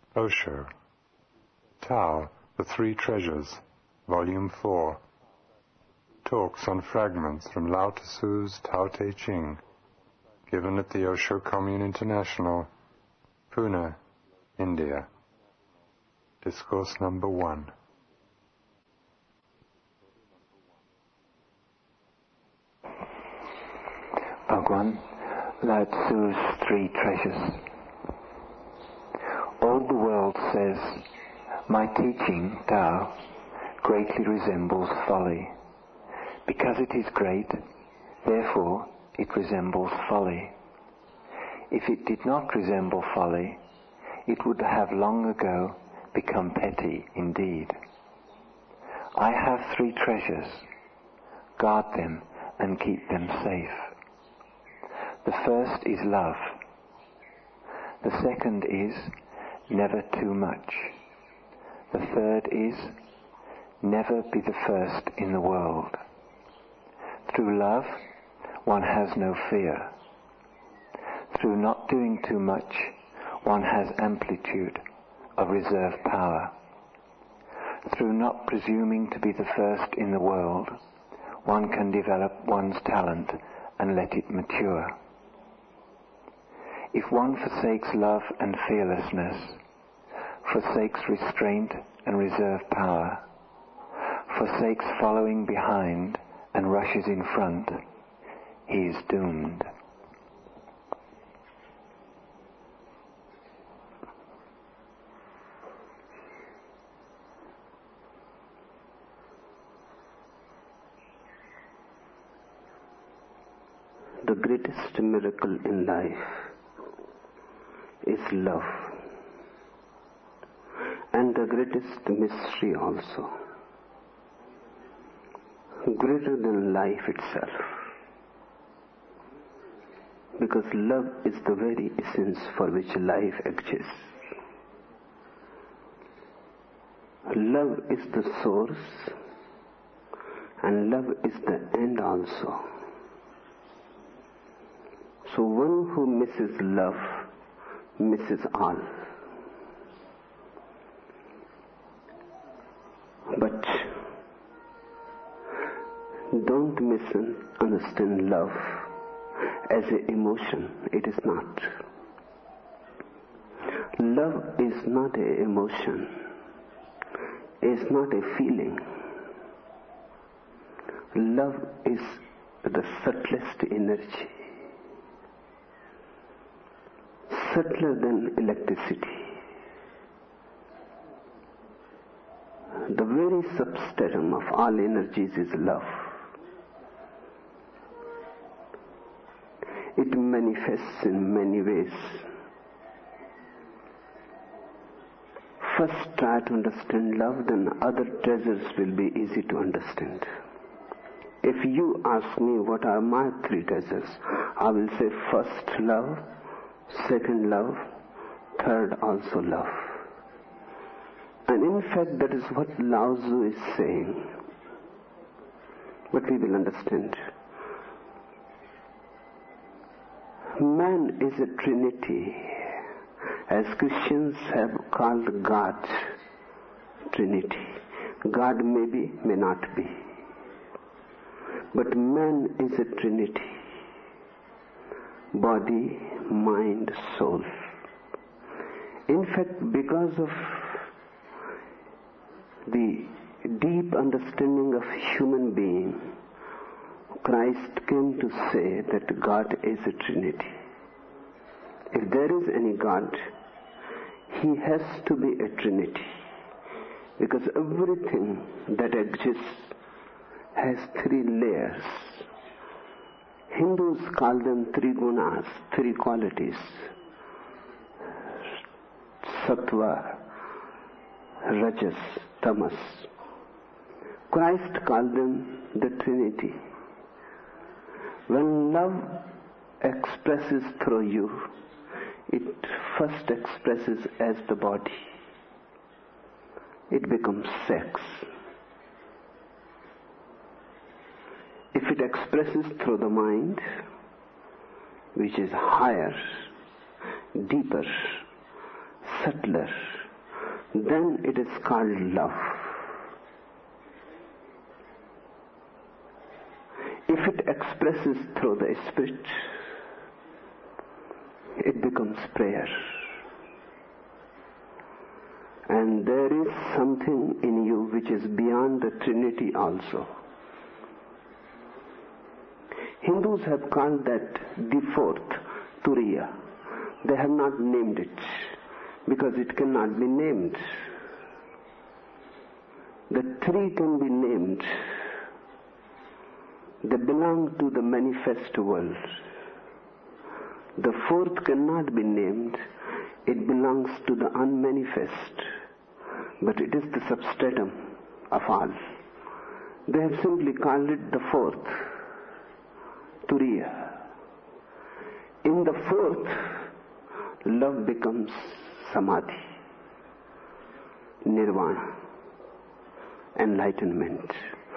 Osho, Tao, The Three Treasures, Volume 4. Talks on fragments from Lao Tzu's Tao Te Ching, given at the Osho Commune International, Pune, India. Discourse number 1. Bhagwan, Lao Tzu's Three Treasures. All the world says, my teaching, Tao, greatly resembles folly. Because it is great, therefore it resembles folly. If it did not resemble folly, it would have long ago become petty indeed. I have three treasures. Guard them and keep them safe. The first is love. The second is never too much. The third is never be the first in the world. Through love, one has no fear. Through not doing too much, one has amplitude of reserve power. Through not presuming to be the first in the world, one can develop one's talent and let it mature. If one forsakes love and fearlessness, forsakes restraint and reserve power, forsakes following behind and rushes in front, he is doomed. The greatest miracle in life is love, and the greatest mystery also, greater than life itself, because love is the very essence for which life exists. Love is the source, and love is the end also. So one who misses love misses all. But don't misunderstand love as an emotion. It is not. Love is not an emotion. It is not a feeling. Love is the subtlest energy, subtler than electricity. The very substratum of all energies is love. It manifests in many ways. First try to understand love, then other treasures will be easy to understand. If you ask me what are my three treasures, I will say first love, second love, third also love. And in fact that is what Lao Tzu is saying. But we will understand. Man is a trinity, as Christians have called God Trinity. God may be, may not be. But man is a trinity. Body, mind, soul. In fact, because of the deep understanding of human being, Christ came to say that God is a trinity. If there is any God, he has to be a trinity, because everything that exists has three layers. Hindus call them three gunas, three qualities: sattva, rajas, tamas. Christ called them the Trinity. When love expresses through you, it first expresses as the body. It becomes sex. If it expresses through the mind, which is higher, deeper, subtler, then it is called love. If it expresses through the Spirit, it becomes prayer. And there is something in you which is beyond the Trinity also. Hindus have called that the fourth, Turiya. They have not named it because it cannot be named. The three can be named. They belong to the manifest world. The fourth cannot be named. It belongs to the unmanifest. But it is the substratum of all. They have simply called it the fourth, Turiya. In the fourth, love becomes samadhi, nirvana, enlightenment.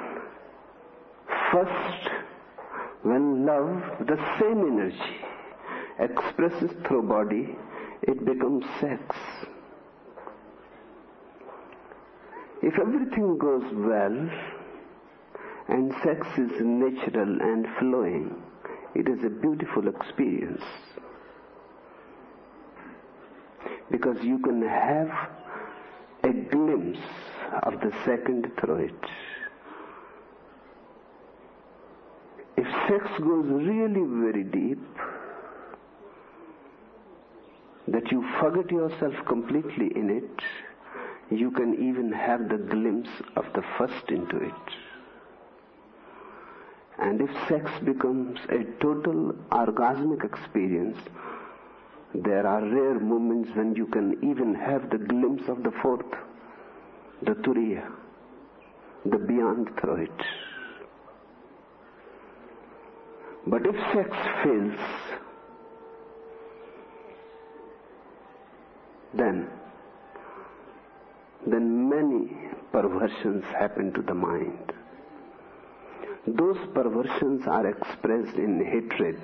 First, when love, the same energy, expresses through body, it becomes sex. If everything goes well and sex is natural and flowing, it is a beautiful experience. Because you can have a glimpse of the second through it. If sex goes really very deep, that you forget yourself completely in it, you can even have the glimpse of the first into it. And if sex becomes a total orgasmic experience, there are rare moments when you can even have the glimpse of the fourth, the Turiya, the beyond through it. But if sex fails, then many perversions happen to the mind. Those perversions are expressed in hatred.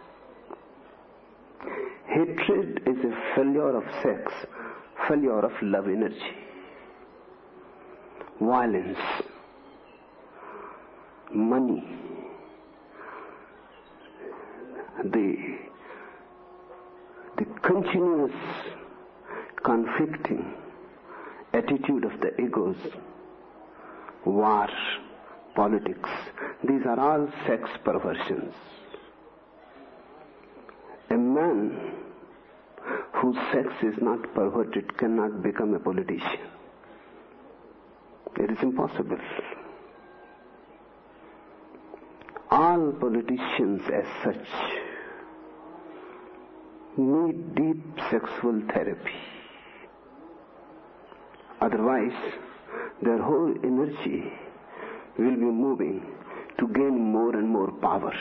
Hatred is a failure of sex, failure of love energy. Violence, money, the continuous conflicting attitude of the egos, war, politics, these are all sex perversions. A man whose sex is not perverted cannot become a politician. It is impossible. All politicians as such need deep sexual therapy. Otherwise, their whole energy will be moving to gain more and more power.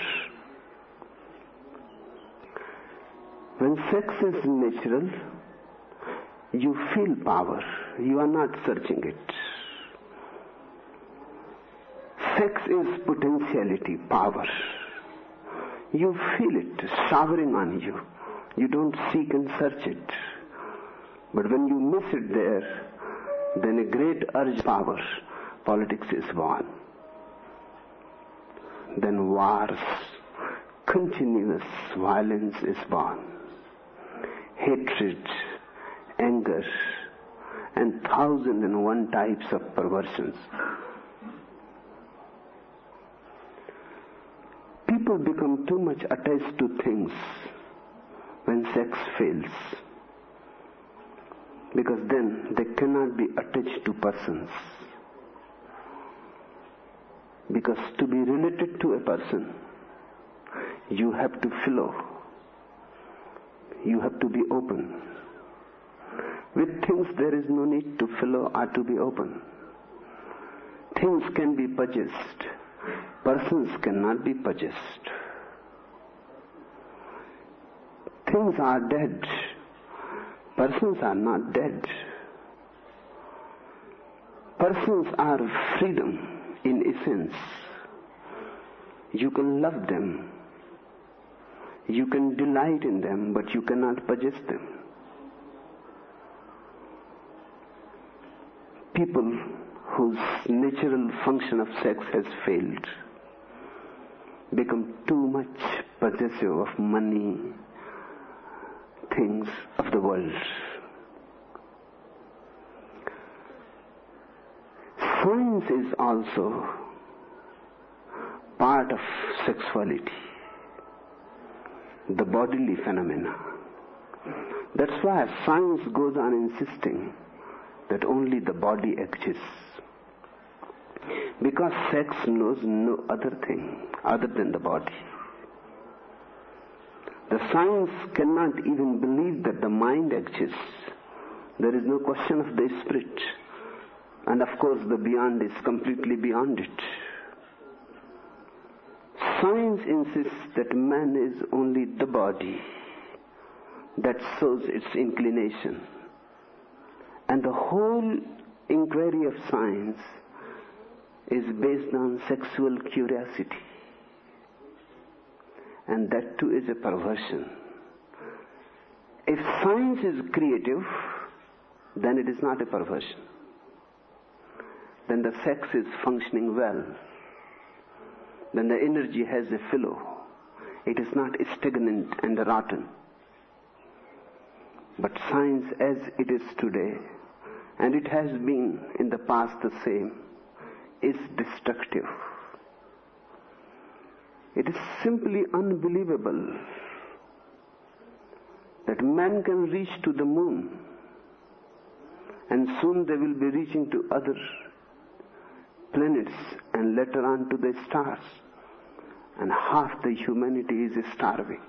When sex is natural, you feel power. You are not searching it. Sex is potentiality, power. You feel it showering on you. You don't seek and search it. But when you miss it there, then a great urge power, politics is born. Then wars, continuous violence is born. Hatred, anger, and 1,001 types of perversions. People become too much attached to things when sex fails, because then they cannot be attached to persons. Because to be related to a person, you have to flow. You have to be open. With things there is no need to flow or to be open. Things can be purchased. Persons cannot be purchased. Things are dead. Persons are not dead. Persons are freedom in essence. You can love them. You can delight in them, but you cannot possess them. people whose natural function of sex has failed become too much possessive of money, things of the world. Science is also part of sexuality, the bodily phenomena. That's why science goes on insisting that only the body exists, because sex knows no other thing other than the body. The science cannot even believe that the mind exists. There is no question of the spirit. And of course the beyond is completely beyond it. Science insists that man is only the body that shows its inclination. And the whole inquiry of science is based on sexual curiosity. And that too is a perversion. If science is creative, then it is not a perversion. Then the sex is functioning well. Then the energy has a flow. It is not stagnant and rotten. But science as it is today, and it has been in the past the same, is destructive. It is simply unbelievable that man can reach to the moon, and soon they will be reaching to other planets and later on to the stars, and half the humanity is starving.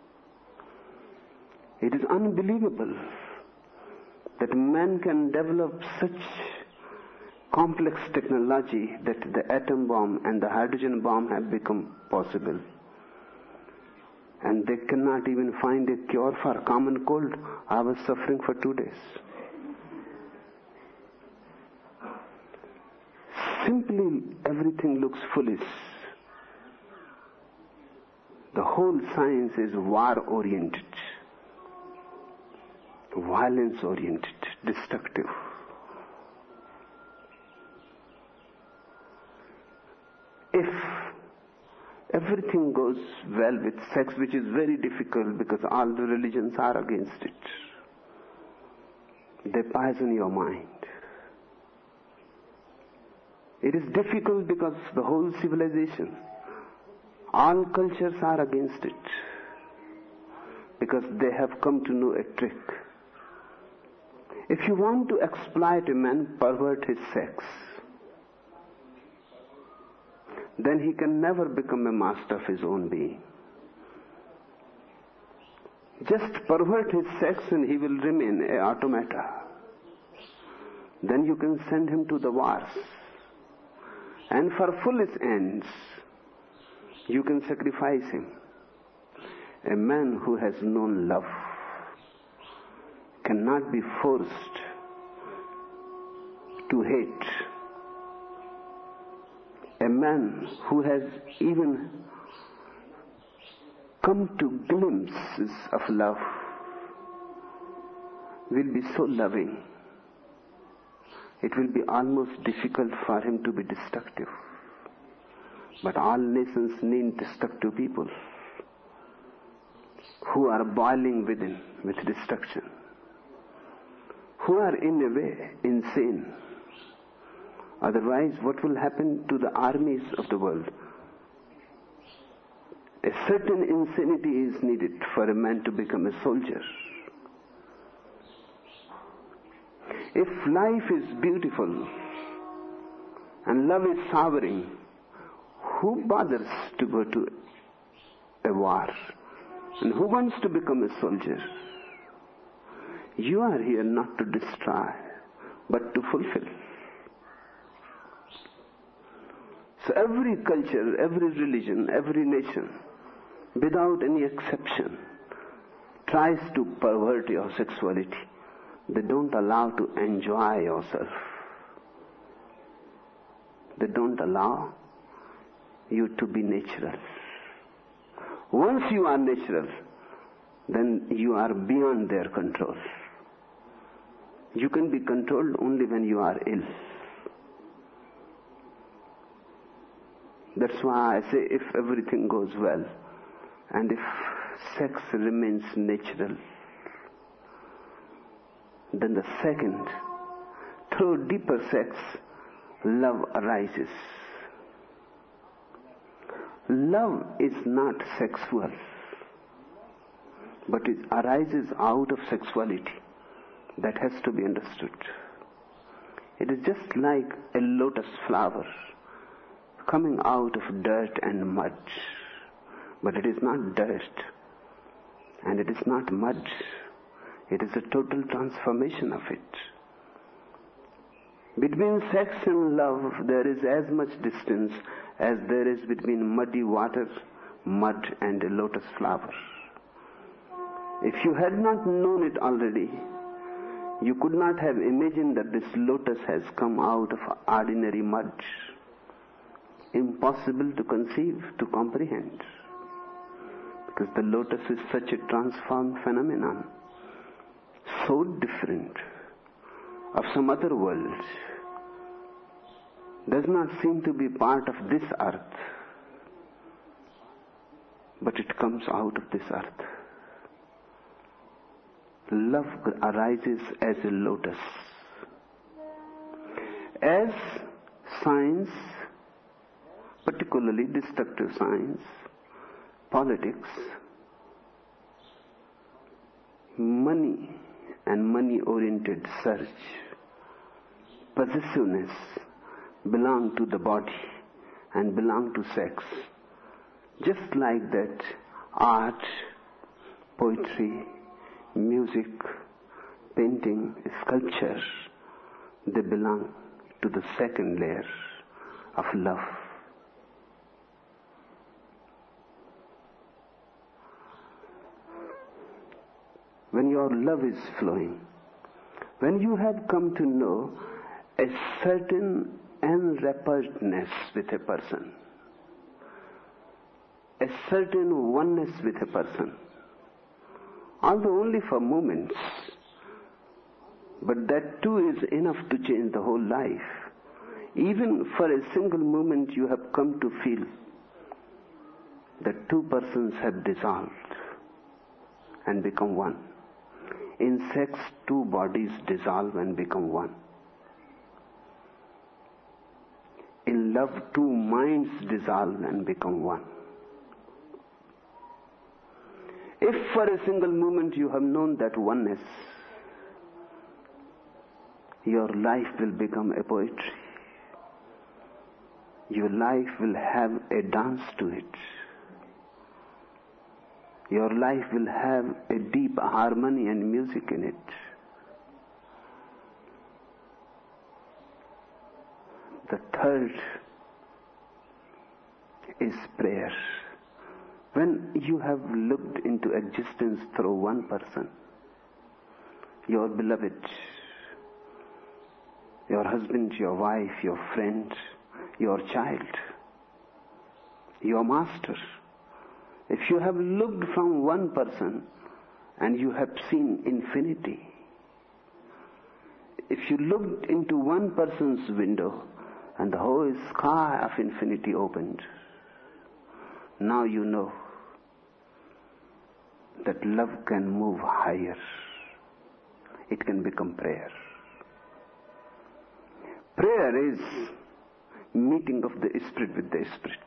It is unbelievable that man can develop such complex technology that the atom bomb and the hydrogen bomb have become possible. And they cannot even find a cure for common cold. I was suffering for 2 days. Simply everything looks foolish. The whole science is war-oriented, violence-oriented, destructive. If everything goes well with sex, which is very difficult because all the religions are against it, they poison your mind. It is difficult because the whole civilization, all cultures are against it, because they have come to know a trick. If you want to exploit a man, pervert his sex, then he can never become a master of his own being. Just pervert his sex and he will remain an automata. Then you can send him to the wars. And for foolish ends, you can sacrifice him. A man who has known love cannot be forced to hate. A man who has even come to glimpses of love will be so loving, it will be almost difficult for him to be destructive. But all nations need destructive people who are boiling within with destruction, who are in a way insane. Otherwise, what will happen to the armies of the world? A certain insanity is needed for a man to become a soldier. If life is beautiful and love is sovereign, who bothers to go to a war? And who wants to become a soldier? You are here not to destroy, but to fulfill. So every culture, every religion, every nation, without any exception, tries to pervert your sexuality. They don't allow to enjoy yourself. They don't allow you to be natural. Once you are natural, then you are beyond their control. You can be controlled only when you are ill. That's why I say if everything goes well and if sex remains natural, then the second, through deeper sex, love arises. Love is not sexual, but it arises out of sexuality. That has to be understood. It is just like a lotus flower coming out of dirt and mud. But it is not dirt and it is not mud. It is a total transformation of it. Between sex and love, there is as much distance as there is between muddy water, mud, and a lotus flower. If you had not known it already, you could not have imagined that this lotus has come out of ordinary mud. Impossible to conceive, to comprehend. Because the lotus is such a transformed phenomenon, so different of some other world, does not seem to be part of this earth, but it comes out of this earth. Love arises as a lotus. As science, particularly destructive science, politics, money and money-oriented search, possessiveness belong to the body and belong to sex. Just like that, art, poetry, music, painting, sculpture, they belong to the second layer of love. When your love is flowing, when you have come to know a certain enwrappedness with a person, a certain oneness with a person, although only for moments, but that too is enough to change the whole life. Even for a single moment you have come to feel that two persons have dissolved and become one. In sex, two bodies dissolve and become one. In love, two minds dissolve and become one. If for a single moment you have known that oneness, your life will become a poetry. Your life will have a dance to it. Your life will have a deep harmony and music in it. The third is prayer. When you have looked into existence through one person, your beloved, your husband, your wife, your friend, your child, your master, if you have looked from one person and you have seen infinity, if you looked into one person's window and the whole sky of infinity opened, now you know that love can move higher. It can become prayer. Prayer is meeting of the spirit with the spirit.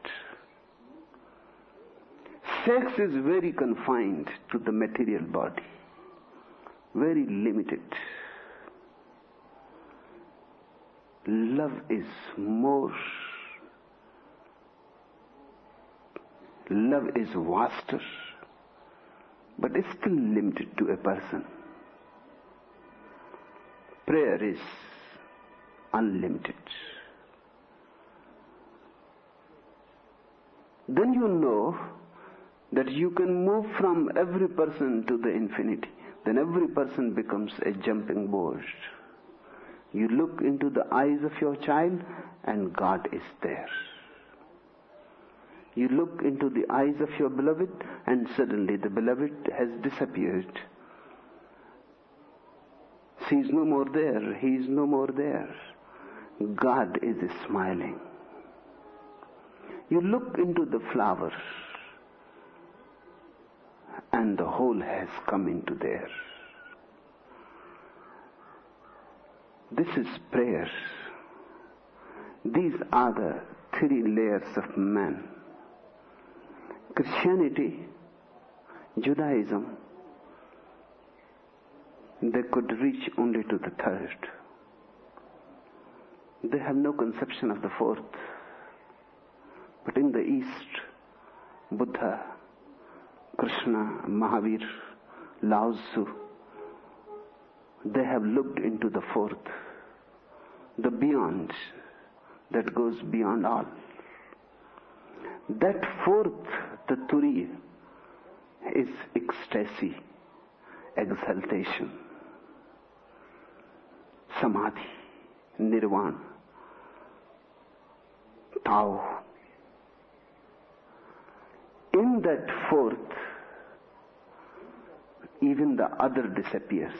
Sex is very confined to the material body, very limited. Love is more. Love is vaster, but is still limited to a person. Prayer is unlimited. Then you know that you can move from every person to the infinity. Then every person becomes a jumping board. You look into the eyes of your child and God is there. You look into the eyes of your beloved and suddenly the beloved has disappeared. He's no more there. He is no more there. God is smiling. You look into the flower and the whole has come into there. This is prayer. These are the three layers of man. Christianity, Judaism, they could reach only to the third. They have no conception of the fourth. But in the East, Buddha, Krishna, Mahavir, Lao Tzu, they have looked into the fourth, the beyond, that goes beyond all. That fourth, the Turiya, is ecstasy, exaltation, samadhi, nirvana, Tao. In that fourth, even the other disappears.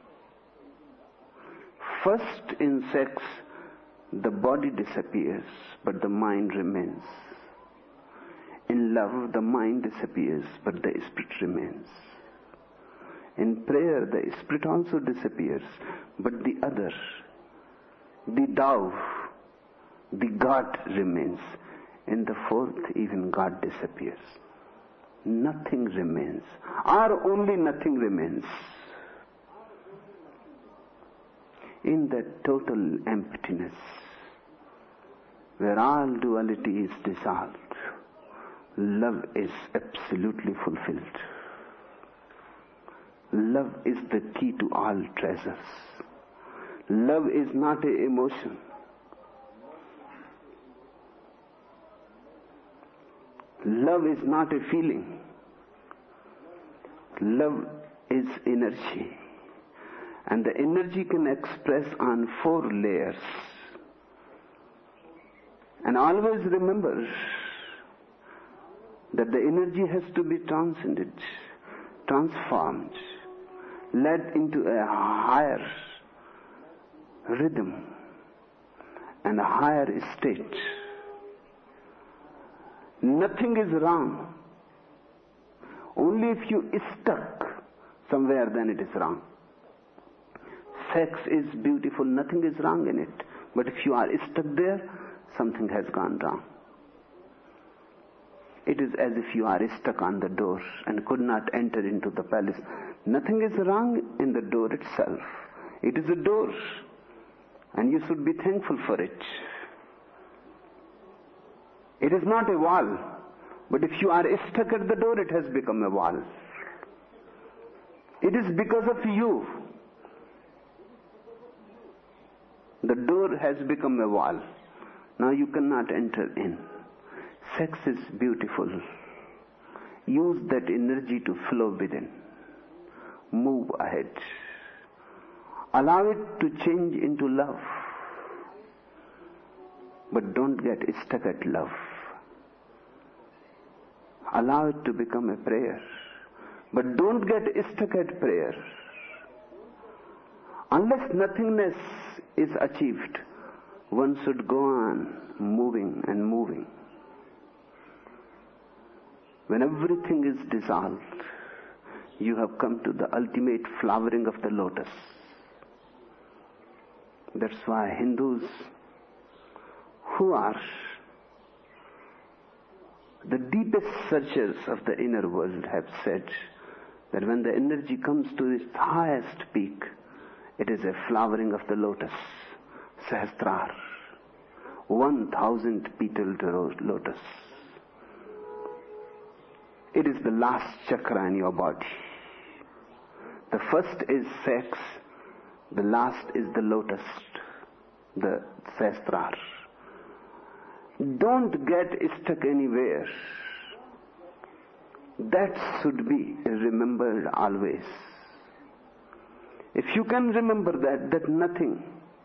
First, in sex, the body disappears, but the mind remains. In love, the mind disappears, but the spirit remains. In prayer, the spirit also disappears, but the other, the Tao, the God remains. In the fourth, even God disappears. Nothing remains, or only nothing remains. In that total emptiness, where all duality is dissolved, love is absolutely fulfilled. Love is the key to all treasures. Love is not an emotion. Love is not a feeling. Love is energy. And the energy can express on 4 layers. And always remember that the energy has to be transcended, transformed, led into a higher rhythm and a higher state. Nothing is wrong. Only if you stuck somewhere, then it is wrong. Sex is beautiful, nothing is wrong in it. But if you are stuck there, something has gone wrong. It is as if you are stuck on the door and could not enter into the palace. Nothing is wrong in the door itself. It is a door, and you should be thankful for it. It is not a wall, but if you are stuck at the door, it has become a wall. It is because of you. The door has become a wall. Now you cannot enter in. Sex is beautiful. Use that energy to flow within. Move ahead. Allow it to change into love. But don't get stuck at love. Allow it to become a prayer. But don't get stuck at prayer. Unless nothingness is achieved, one should go on moving and moving. When everything is dissolved, you have come to the ultimate flowering of the lotus. That's why Hindus, who are the deepest searchers of the inner world, have said that when the energy comes to its highest peak, it is a flowering of the lotus, Sahasrara, 1,000 petaled lotus. It is the last chakra in your body. The first is sex, the last is the lotus, the Sahasrara. Don't get stuck anywhere. That should be remembered always. If you can remember that nothing,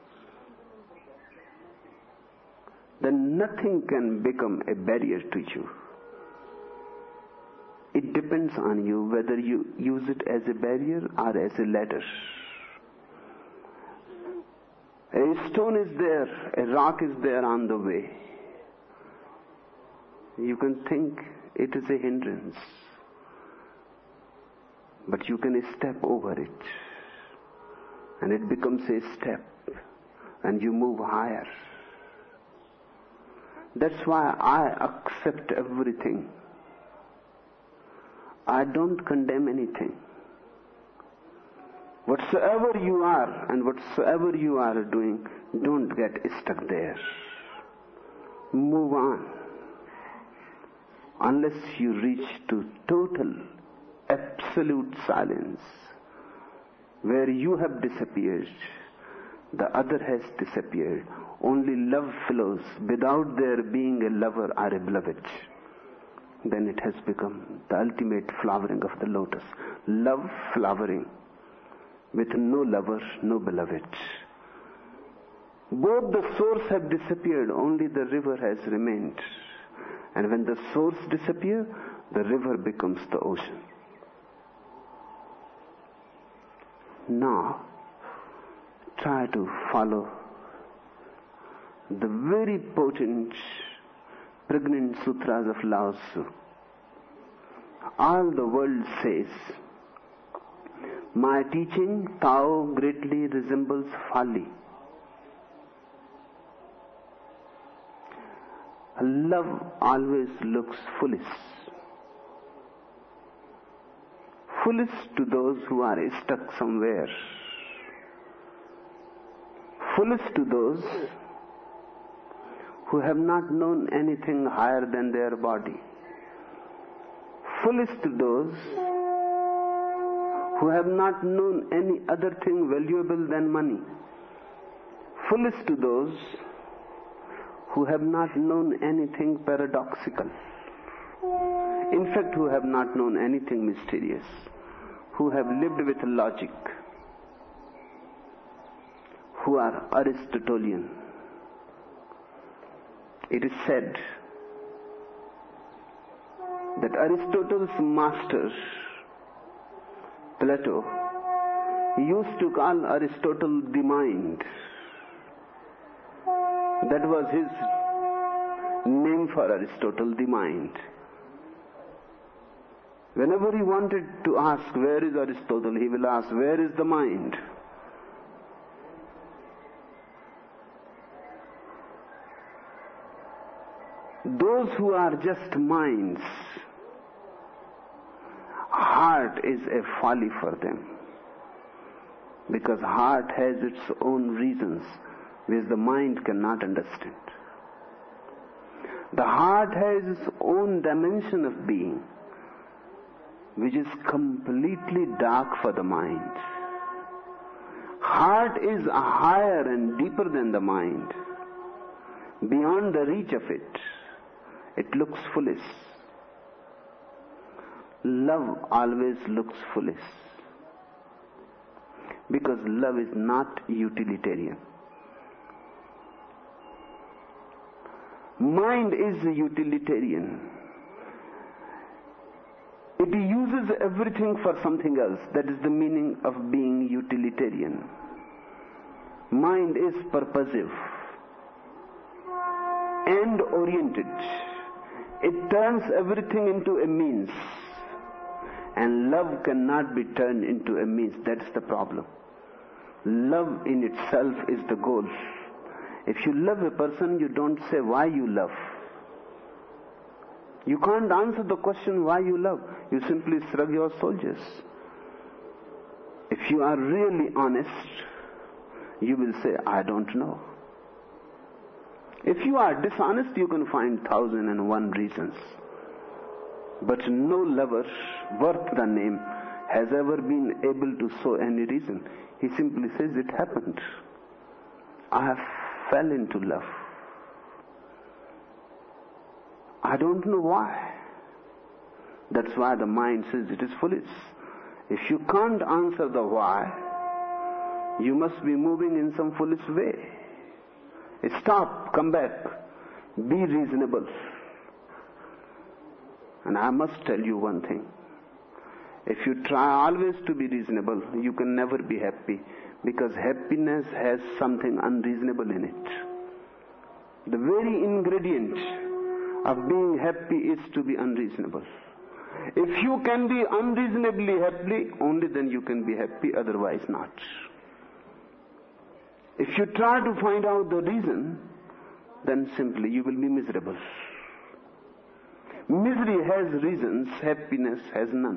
then nothing can become a barrier to you. It depends on you whether you use it as a barrier or as a ladder. A stone is there, a rock is there on the way. You can think it is a hindrance, but you can step over it, and it becomes a step, and you move higher. That's why I accept everything. I don't condemn anything. Whatsoever you are and whatsoever you are doing, don't get stuck there. Move on. Unless you reach to total, absolute silence, where you have disappeared, the other has disappeared. Only love flows without there being a lover or a beloved. Then it has become the ultimate flowering of the lotus. Love flowering with no lover, no beloved. Both the source have disappeared, only the river has remained. And when the source disappears, the river becomes the ocean. Now, try to follow the very potent, pregnant sutras of Lao Tzu. All the world says, my teaching, Tao, greatly resembles folly. Love always looks foolish. Foolish to those who are stuck somewhere. Foolish to those who have not known anything higher than their body. Foolish to those who have not known any other thing valuable than money. Foolish to those who have not known anything paradoxical. In fact, who have not known anything mysterious. Who have lived with logic. Who are Aristotelian. It is said that Aristotle's master, Plato, used to call Aristotle the mind. That was his name for Aristotle, the mind. Whenever he wanted to ask, where is Aristotle, he will ask, where is the mind? Those who are just minds, heart is a folly for them. Because heart has its own reasons which the mind cannot understand. The heart has its own dimension of being which is completely dark for the mind. Heart is higher and deeper than the mind. Beyond the reach of it, it looks foolish. Love always looks foolish. Because love is not utilitarian. Mind is utilitarian. It uses everything for something else. That is the meaning of being utilitarian. Mind is purposive and oriented. It turns everything into a means. And love cannot be turned into a means. That's the problem. Love in itself is the goal. If you love a person, you don't say why you love. You can't answer the question why you love. You simply shrug your shoulders. If you are really honest, you will say, I don't know. If you are dishonest, you can find 1,001 reasons. But no lover worth the name has ever been able to show any reason. He simply says, it happened. I have fell into love. I don't know why. That's why the mind says it is foolish. If you can't answer the why, you must be moving in some foolish way. Stop, come back, be reasonable. And I must tell you one thing. If you try always to be reasonable, you can never be happy, because happiness has something unreasonable in it. The very ingredient of being happy is to be unreasonable. If you can be unreasonably happy, only then you can be happy, otherwise not. If you try to find out the reason, then simply you will be miserable. Misery has reasons, happiness has none.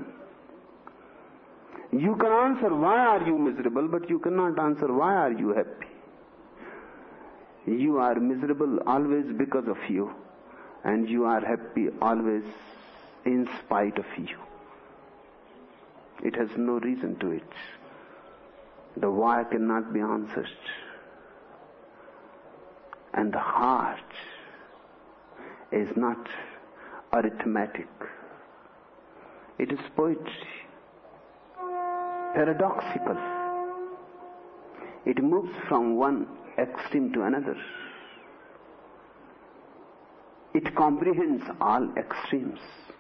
You can answer why are you miserable, but you cannot answer why are you happy. You are miserable always because of you, and you are happy always in spite of you. It has no reason to it. The why cannot be answered. And the heart is not arithmetic. It is poetry, paradoxical. It moves from one extreme to another. It comprehends all extremes.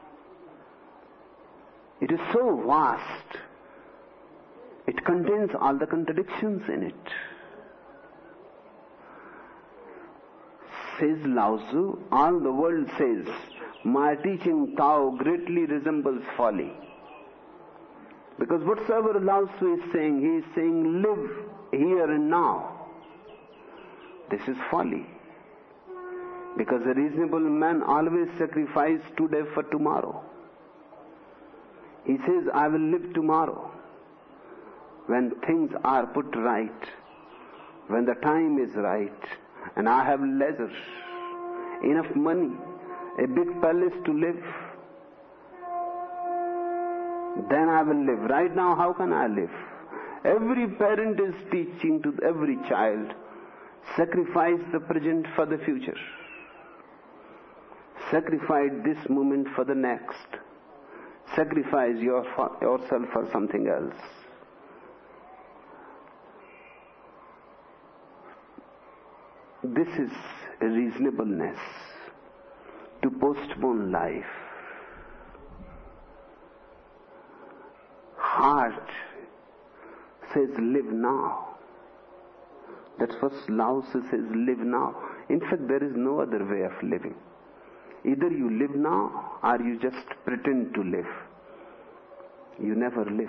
It is so vast. It contains all the contradictions in it. Says Lao Tzu, all the world says, my teaching Tao greatly resembles folly. Because whatsoever Lao Tzu is saying, he is saying live here and now. This is folly. Because a reasonable man always sacrifices today for tomorrow. He says, I will live tomorrow. When things are put right, when the time is right, and I have leisure, enough money, a big palace to live, then I will live. Right now, how can I live? Every parent is teaching to every child, sacrifice the present for the future. Sacrifice this moment for the next. Sacrifice yourself for something else. This is reasonableness, to postpone life. Heart says live now. That's what Lao Tzu says, live now. In fact, there is no other way of living. Either you live now or you just pretend to live. You never live.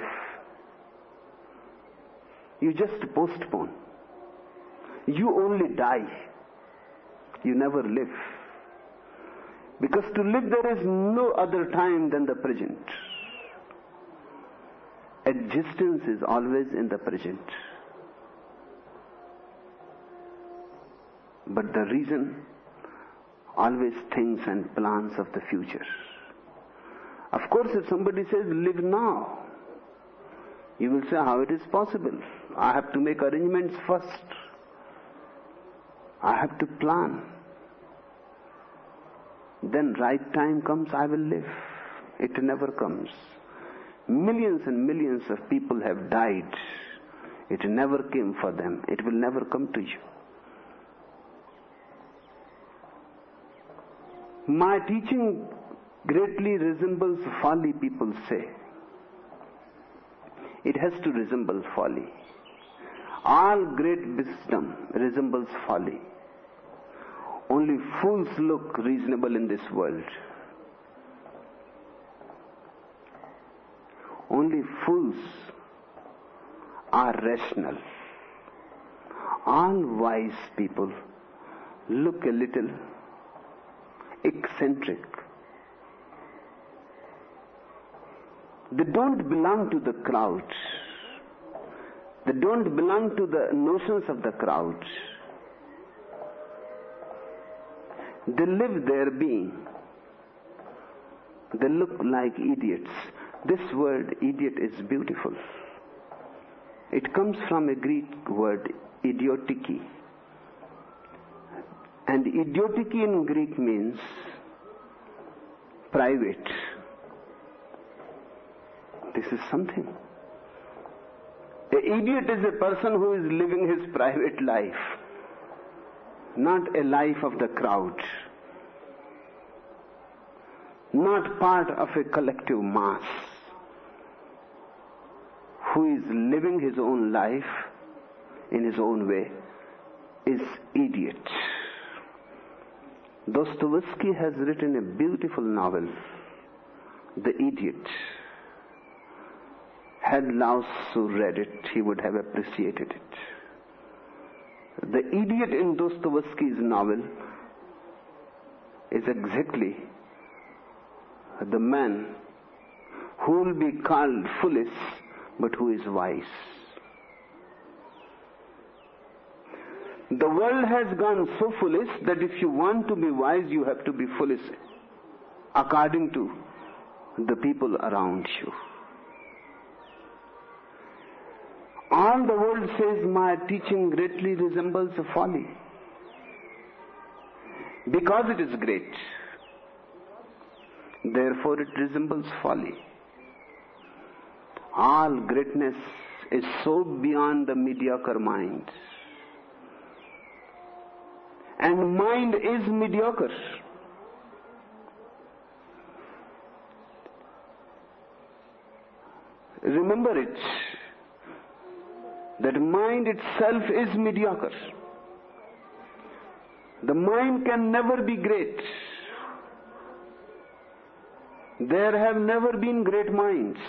You just postpone. You only die. You never live. Because to live there is no other time than the present. Existence is always in the present. But the reason always thinks and plans of the future. Of course, if somebody says live now, you will say how it is possible. I have to make arrangements first. I have to plan. Then right time comes, I will live. It never comes. Millions and millions of people have died. It never came for them. It will never come to you. My teaching greatly resembles folly, people say. It has to resemble folly. All great wisdom resembles folly. Only fools look reasonable in this world. Only fools are rational. All wise people look a little eccentric. They don't belong to the crowd. They don't belong to the notions of the crowd. They live their being. They look like idiots. This word idiot is beautiful. It comes from a Greek word idiotiki. And idiotiki in Greek means private. This is something. An idiot is a person who is living his private life, not a life of the crowd, not part of a collective mass, who is living his own life in his own way, is idiot. Dostoevsky has written a beautiful novel, The Idiot. Had Lao Tzu read it, he would have appreciated it. The idiot in Dostoevsky's novel is exactly the man who will be called foolish, but who is wise. The world has gone so foolish that if you want to be wise, you have to be foolish according to the people around you. All the world says my teaching greatly resembles a folly. Because it is great, therefore it resembles folly. All greatness is so beyond the mediocre mind. And mind is mediocre. Remember it, that mind itself is mediocre. The mind can never be great. There have never been great minds.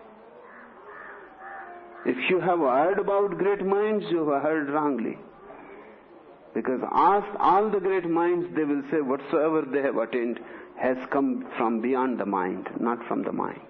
If you have heard about great minds, you have heard wrongly. Because ask all the great minds, they will say whatsoever they have attained has come from beyond the mind, not from the mind.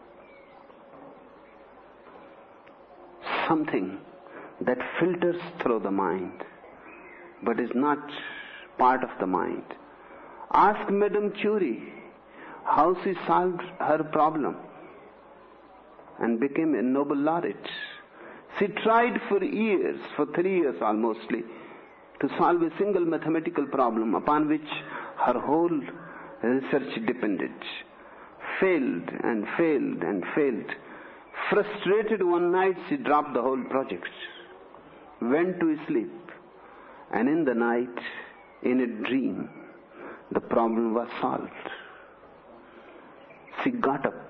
Something that filters through the mind, but is not part of the mind. Ask Madame Curie how she solved her problem and became a Nobel laureate. She tried for years, for 3 years almostly, to solve a single mathematical problem upon which her whole research depended. Failed and failed and failed. Frustrated, one night she dropped the whole project, went to sleep, and in the night, in a dream, the problem was solved. She got up,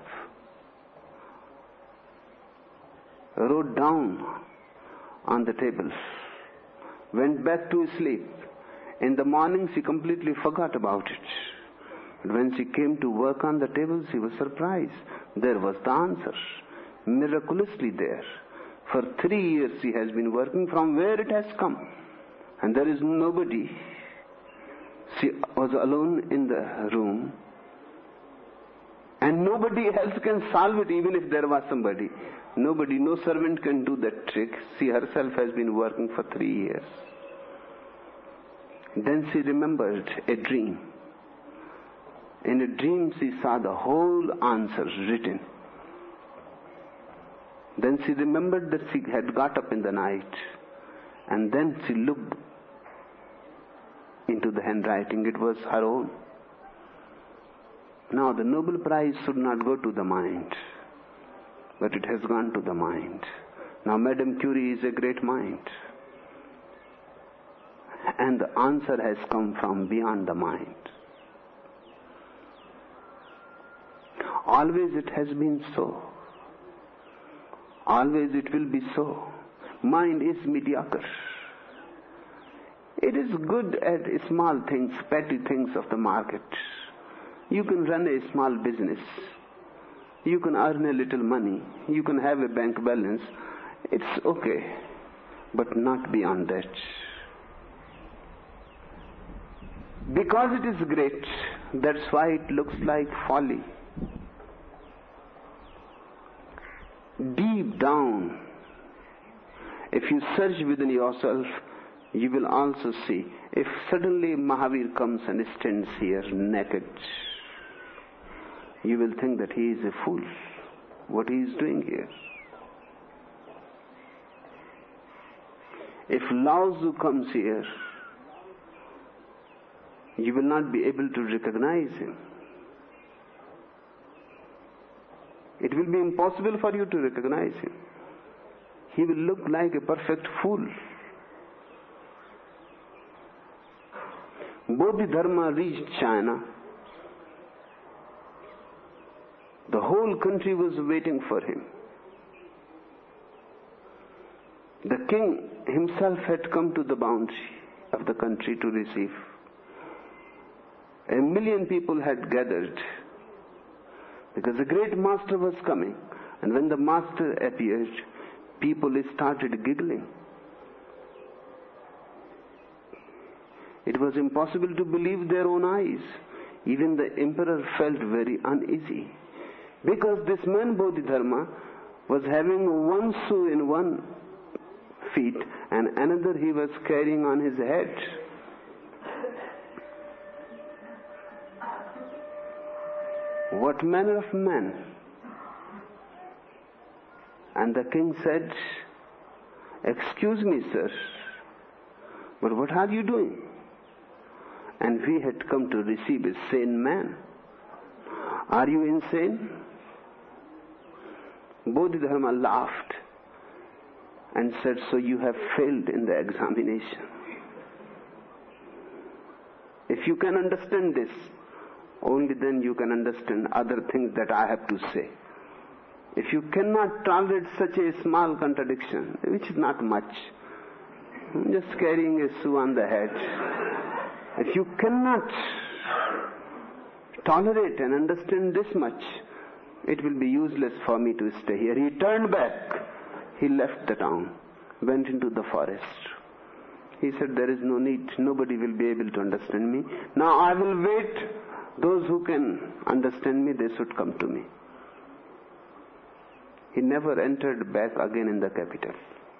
wrote down on the table, went back to sleep. In the morning she completely forgot about it. But when she came to work on the table, she was surprised. There was the answer, miraculously there. For 3 years she has been working from where it has come. And there is nobody. She was alone in the room. And nobody else can solve it, even if there was somebody. Nobody, no servant can do that trick. She herself has been working for 3 years. Then she remembered a dream. In a dream she saw the whole answer written. Then she remembered that she had got up in the night, and then she looked into the handwriting. It was her own. Now the Nobel Prize should not go to the mind, but it has gone to the mind. Now Madame Curie is a great mind, and the answer has come from beyond the mind. Always it has been so. Always it will be so. Mind is mediocre. It is good at small things, petty things of the market. You can run a small business. You can earn a little money. You can have a bank balance. It's okay, but not beyond that. Because it is great, that's why it looks like folly. Deep down, if you search within yourself, you will also see. If suddenly Mahavir comes and stands here naked, you will think that he is a fool. What he is doing here? If Lao Tzu comes here, you will not be able to recognize him. It will be impossible for you to recognize him. He will look like a perfect fool. Bodhidharma reached China. The whole country was waiting for him. The king himself had come to the boundary of the country to receive. 1 million people had gathered because the great master was coming. And when the master appeared, people started giggling. It was impossible to believe their own eyes. Even the emperor felt very uneasy, because this man Bodhidharma was having one shoe in one feet and another he was carrying on his head. What manner of man? And the king said, "Excuse me, sir, but what are you doing?" And we had come to receive a sane man. Are you insane? Bodhidharma laughed and said, "So you have failed in the examination. If you can understand this, only then you can understand other things that I have to say. If you cannot tolerate such a small contradiction, which is not much, just carrying a shoe on the head, if you cannot tolerate and understand this much, it will be useless for me to stay here." He turned back. He left the town, went into the forest. He said, "There is no need. Nobody will be able to understand me. Now I will wait. Those who can understand me, they should come to me." He never entered back again in the capital.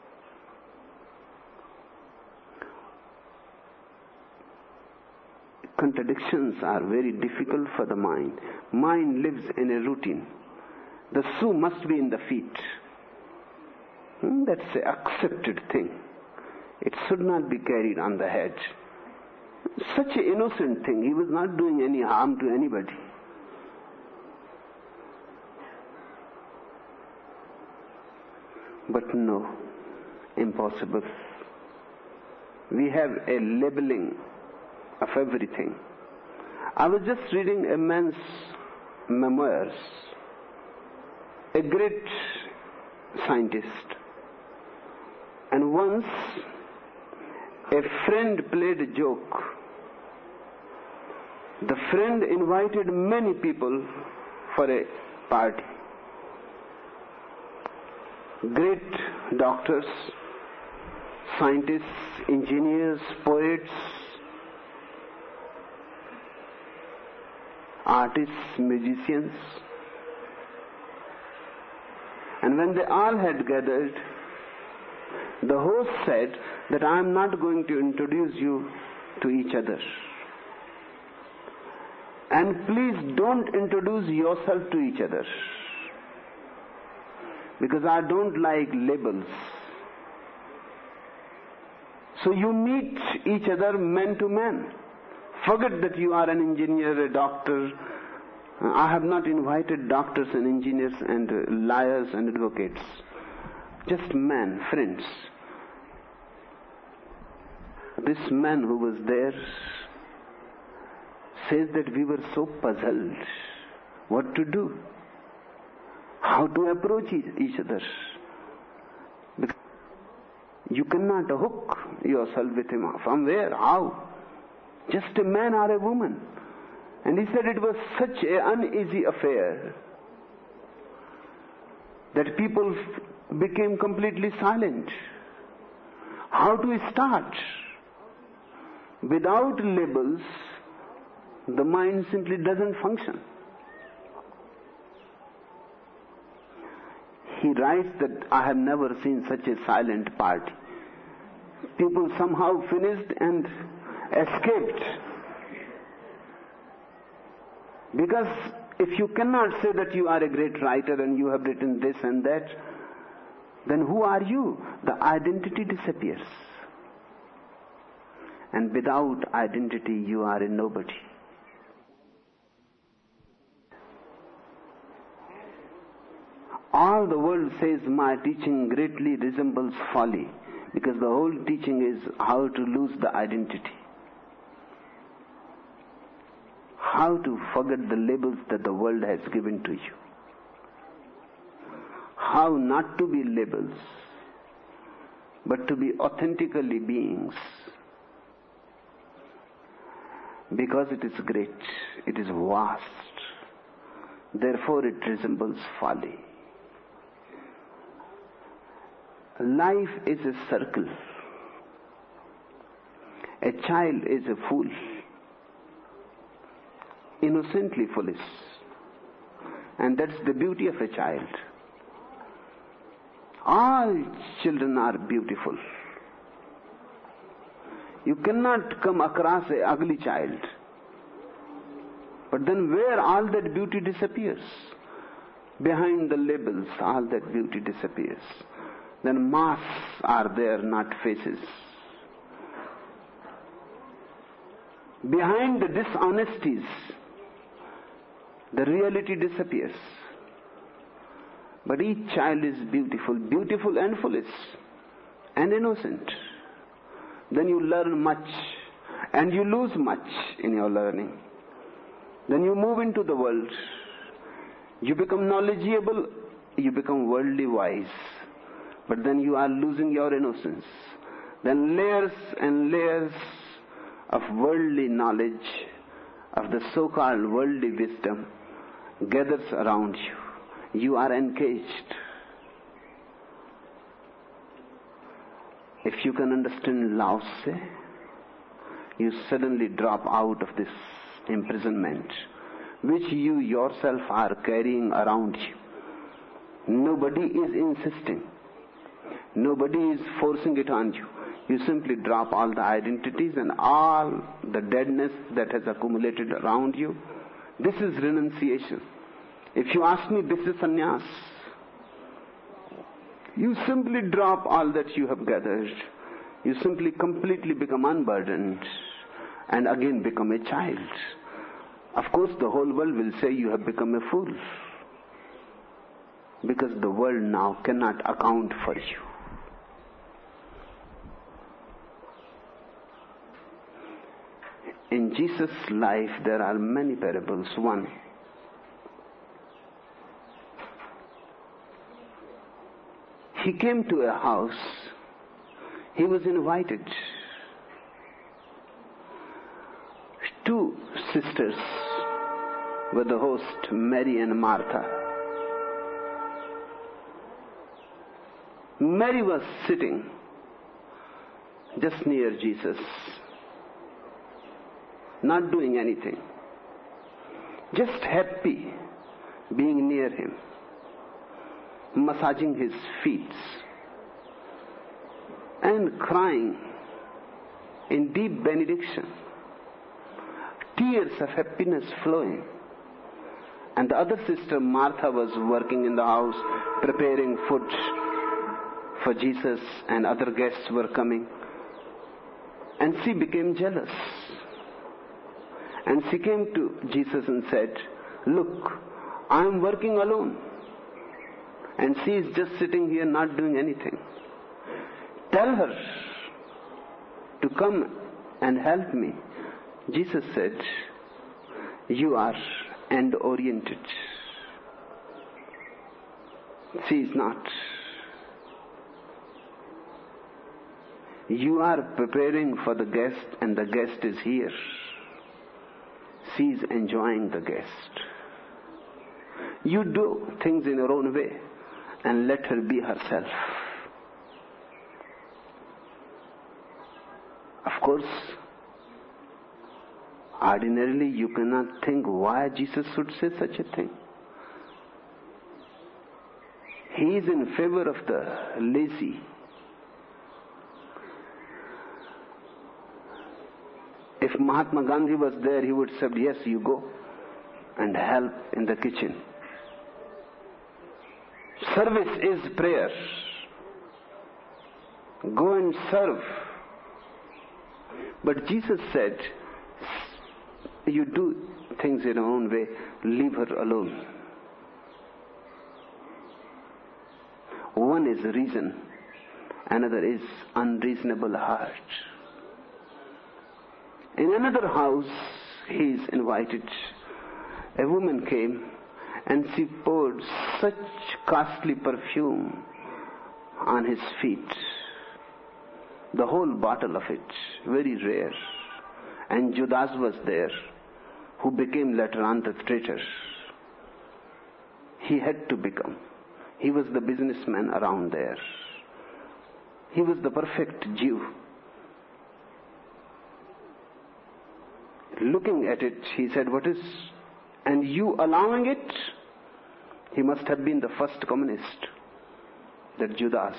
Contradictions are very difficult for the mind. Mind lives in a routine. The shoe must be in the feet. That's an accepted thing. It should not be carried on the head. Such an innocent thing. He was not doing any harm to anybody. But no, impossible. We have a labeling of everything. I was just reading a man's memoirs, a great scientist. And once a friend played a joke. The friend invited many people for a party. Great doctors, scientists, engineers, poets, artists, musicians. And when they all had gathered, the host said that I am not going to introduce you to each other. And please don't introduce yourself to each other, because I don't like labels. So you meet each other man to man. Forget that you are an engineer, a doctor. I have not invited doctors and engineers and lawyers and advocates. Just men, friends. This man who was there says that we were so puzzled what to do, how to approach each other. Because you cannot hook yourself with him. From where? How? Just a man or a woman. And he said it was such an uneasy affair that people became completely silent. How do we start? Without labels, the mind simply doesn't function. He writes that I have never seen such a silent party. People somehow finished and escaped. Because if you cannot say that you are a great writer and you have written this and that, then who are you? The identity disappears. And without identity, you are a nobody. All the world says my teaching greatly resembles folly, because the whole teaching is how to lose the identity. How to forget the labels that the world has given to you. How not to be labels. but to be authentically beings. Because it is great, it is vast, therefore it resembles folly. Life is a circle. A child is a fool, innocently foolish. And that's the beauty of a child. All children are beautiful. You cannot come across an ugly child. But then where all that beauty disappears? Behind the labels, all that beauty disappears. Then masks are there, not faces. Behind the dishonesties, the reality disappears. But each child is beautiful, beautiful and foolish and innocent. Then you learn much and you lose much in your learning. Then you move into the world. You become knowledgeable, you become worldly wise. But then you are losing your innocence. Then layers and layers of worldly knowledge, of the so-called worldly wisdom, gathers around you. You are encaged. If you can understand Lao Tse, you suddenly drop out of this imprisonment, which you yourself are carrying around you. Nobody is insisting. Nobody is forcing it on you. You simply drop all the identities and all the deadness that has accumulated around you. This is renunciation. If you ask me, this is sannyas. You simply drop all that you have gathered. You simply completely become unburdened and again become a child. Of course, the whole world will say you have become a fool, because the world now cannot account for you. In Jesus' life, there are many parables. One, he came to a house. He was invited. Two sisters were the host, Mary and Martha. Mary was sitting just near Jesus, not doing anything, just happy being near him, massaging his feet and crying in deep benediction, tears of happiness flowing. And the other sister, Martha, was working in the house, preparing food for Jesus, and other guests were coming. And she became jealous. And she came to Jesus and said, "Look, I am working alone, and she is just sitting here not doing anything. Tell her to come and help me." Jesus said, "You are end-oriented. She is not. You are preparing for the guest, and the guest is here. She is enjoying the guest. You do things in your own way and let her be herself." Of course, ordinarily you cannot think why Jesus should say such a thing. He is in favor of the lazy. If Mahatma Gandhi was there, he would have said, "Yes, you go and help in the kitchen." Service is prayer. Go and serve. But Jesus said, "You do things in your own way, leave her alone." One is reason, another is unreasonable heart. In another house, he is invited. A woman came and she poured such costly perfume on his feet. the whole bottle of it, very rare. And Judas was there, who became later on the traitor. He had to become. He was the businessman around there. He was the perfect Jew. Looking at it, he said, what is, and you allowing it? He must have been the first communist, that Judas.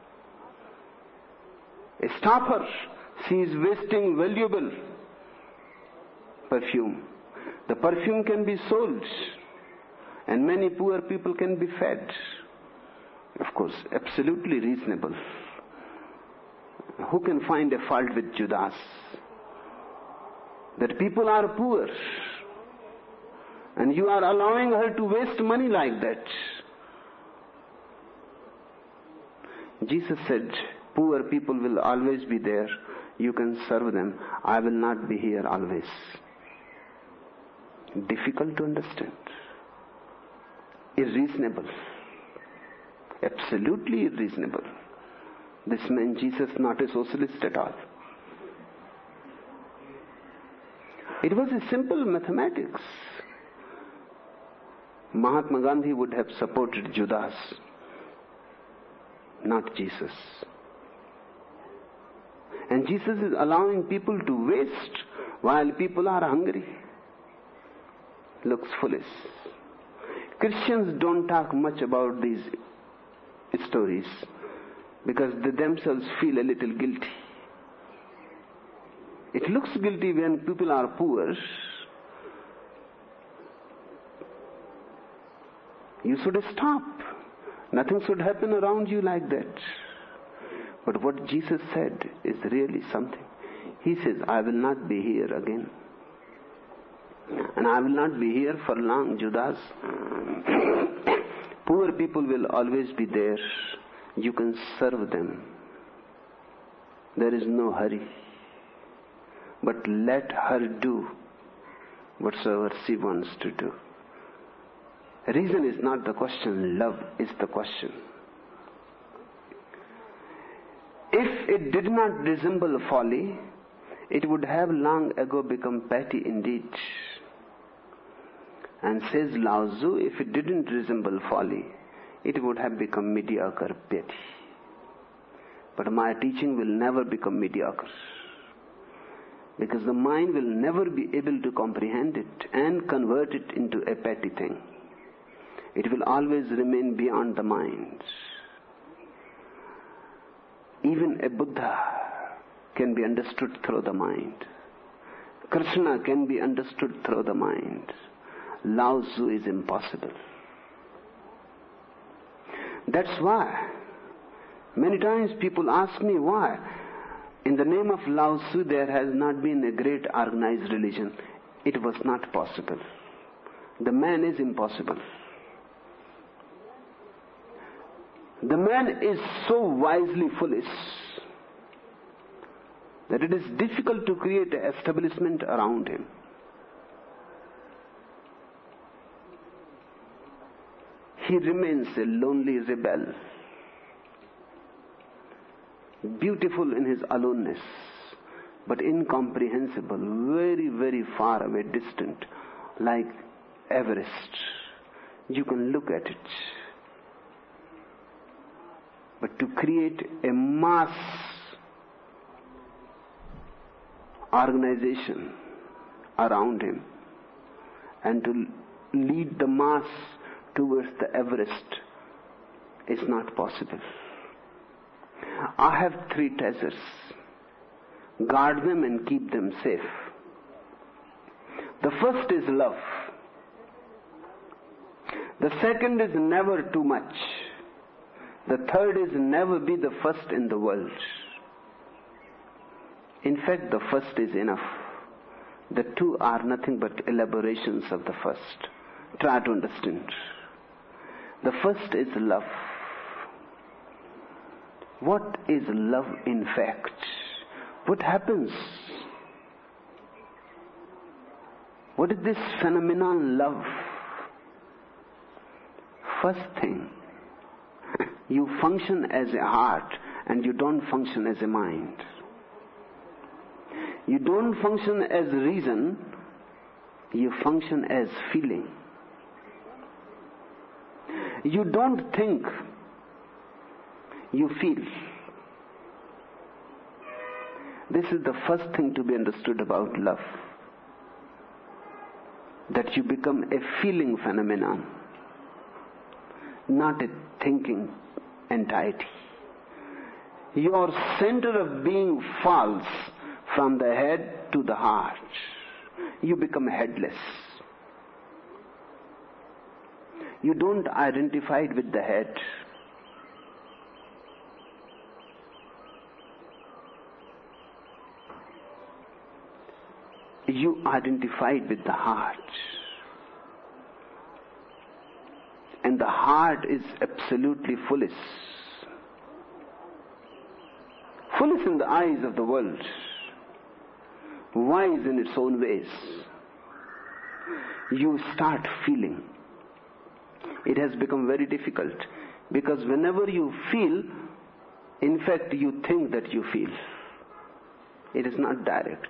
Stop her. She is wasting valuable perfume. The perfume can be sold and many poor people can be fed. Of course, absolutely reasonable. Who can find a fault with Judas? That people are poor and you are allowing her to waste money like that. Jesus said, poor people will always be there. You can serve them. I will not be here always. Difficult to understand. Irreasonable. Absolutely irreasonable. This man Jesus not a socialist at all. It was a simple mathematics. Mahatma Gandhi would have supported Judas, not Jesus. And Jesus is allowing people to waste while people are hungry. Looks foolish. Christians don't talk much about these stories because they themselves feel a little guilty. It looks guilty when people are poor. You should stop. Nothing should happen around you like that. But what Jesus said is really something. He says, I will not be here again. And I will not be here for long, Judas. Poor people will always be there. You can serve them. There is no hurry. But let her do whatsoever she wants to do. Reason is not the question, love is the question. If it did not resemble folly, it would have long ago become petty indeed. And says Lao Tzu, if it didn't resemble folly, it would have become mediocre petty. But my teaching will never become mediocre. Because the mind will never be able to comprehend it and convert it into a petty thing. It will always remain beyond the mind. Even a Buddha can be understood through the mind. Krishna can be understood through the mind. Lao Tzu is impossible. That's why many times people ask me why in the name of Lao Tzu there has not been a great organized religion. It was not possible. The man is impossible. The man is so wisely foolish that it is difficult to create an establishment around him. He remains a lonely rebel, beautiful in his aloneness, but incomprehensible, very, very far away, distant, like Everest. You can look at it. But to create a mass organization around him and to lead the mass towards the Everest is not possible. I have 3 treasures. Guard them and keep them safe. The first is love. The second is never too much. The third is never be the first in the world. In fact, the first is enough. The 2 are nothing but elaborations of the first. Try to understand. The first is love. What is love in fact? What happens? What is this phenomenon love? First thing, you function as a heart and you don't function as a mind. You don't function as reason, you function as feeling. You don't think, you feel. This is the first thing to be understood about love. That you become a feeling phenomenon, not a thinking entity. Your center of being falls from the head to the heart. You become headless. You don't identify with the head. You identified with the heart. And the heart is absolutely foolish. Foolish in the eyes of the world. Wise in its own ways. You start feeling. It has become very difficult. Because whenever you feel, in fact you think that you feel. It is not direct.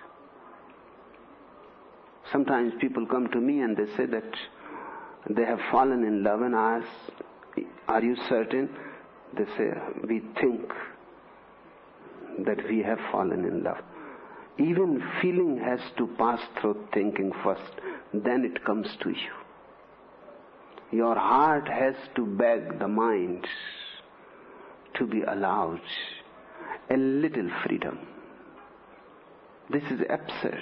Sometimes people come to me and they say that they have fallen in love, and I ask, are you certain? They say, we think that we have fallen in love. Even feeling has to pass through thinking first, then it comes to you. Your heart has to beg the mind to be allowed a little freedom. This is absurd.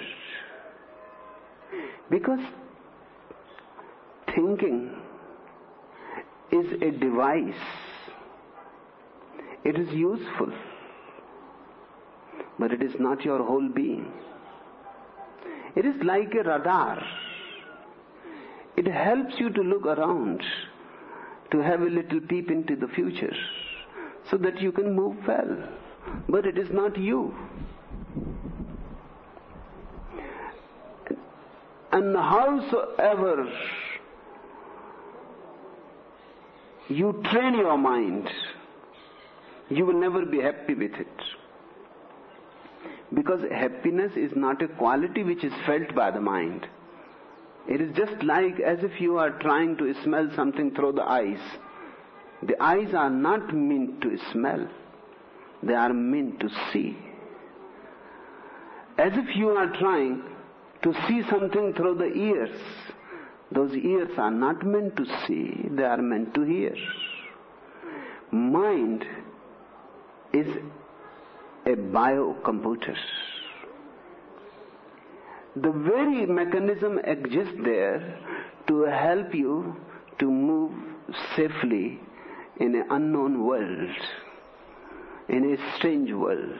Because thinking is a device. It is useful. But it is not your whole being. It is like a radar. It helps you to look around, to have a little peep into the future, so that you can move well. But it is not you. And howsoever you train your mind, you will never be happy with it. Because happiness is not a quality which is felt by the mind. It is just like as if you are trying to smell something through the eyes. The eyes are not meant to smell. They are meant to see. As if you are trying to see something through the ears. Those ears are not meant to see, they are meant to hear. Mind is a biocomputer. The very mechanism exists there to help you to move safely in an unknown world, in a strange world.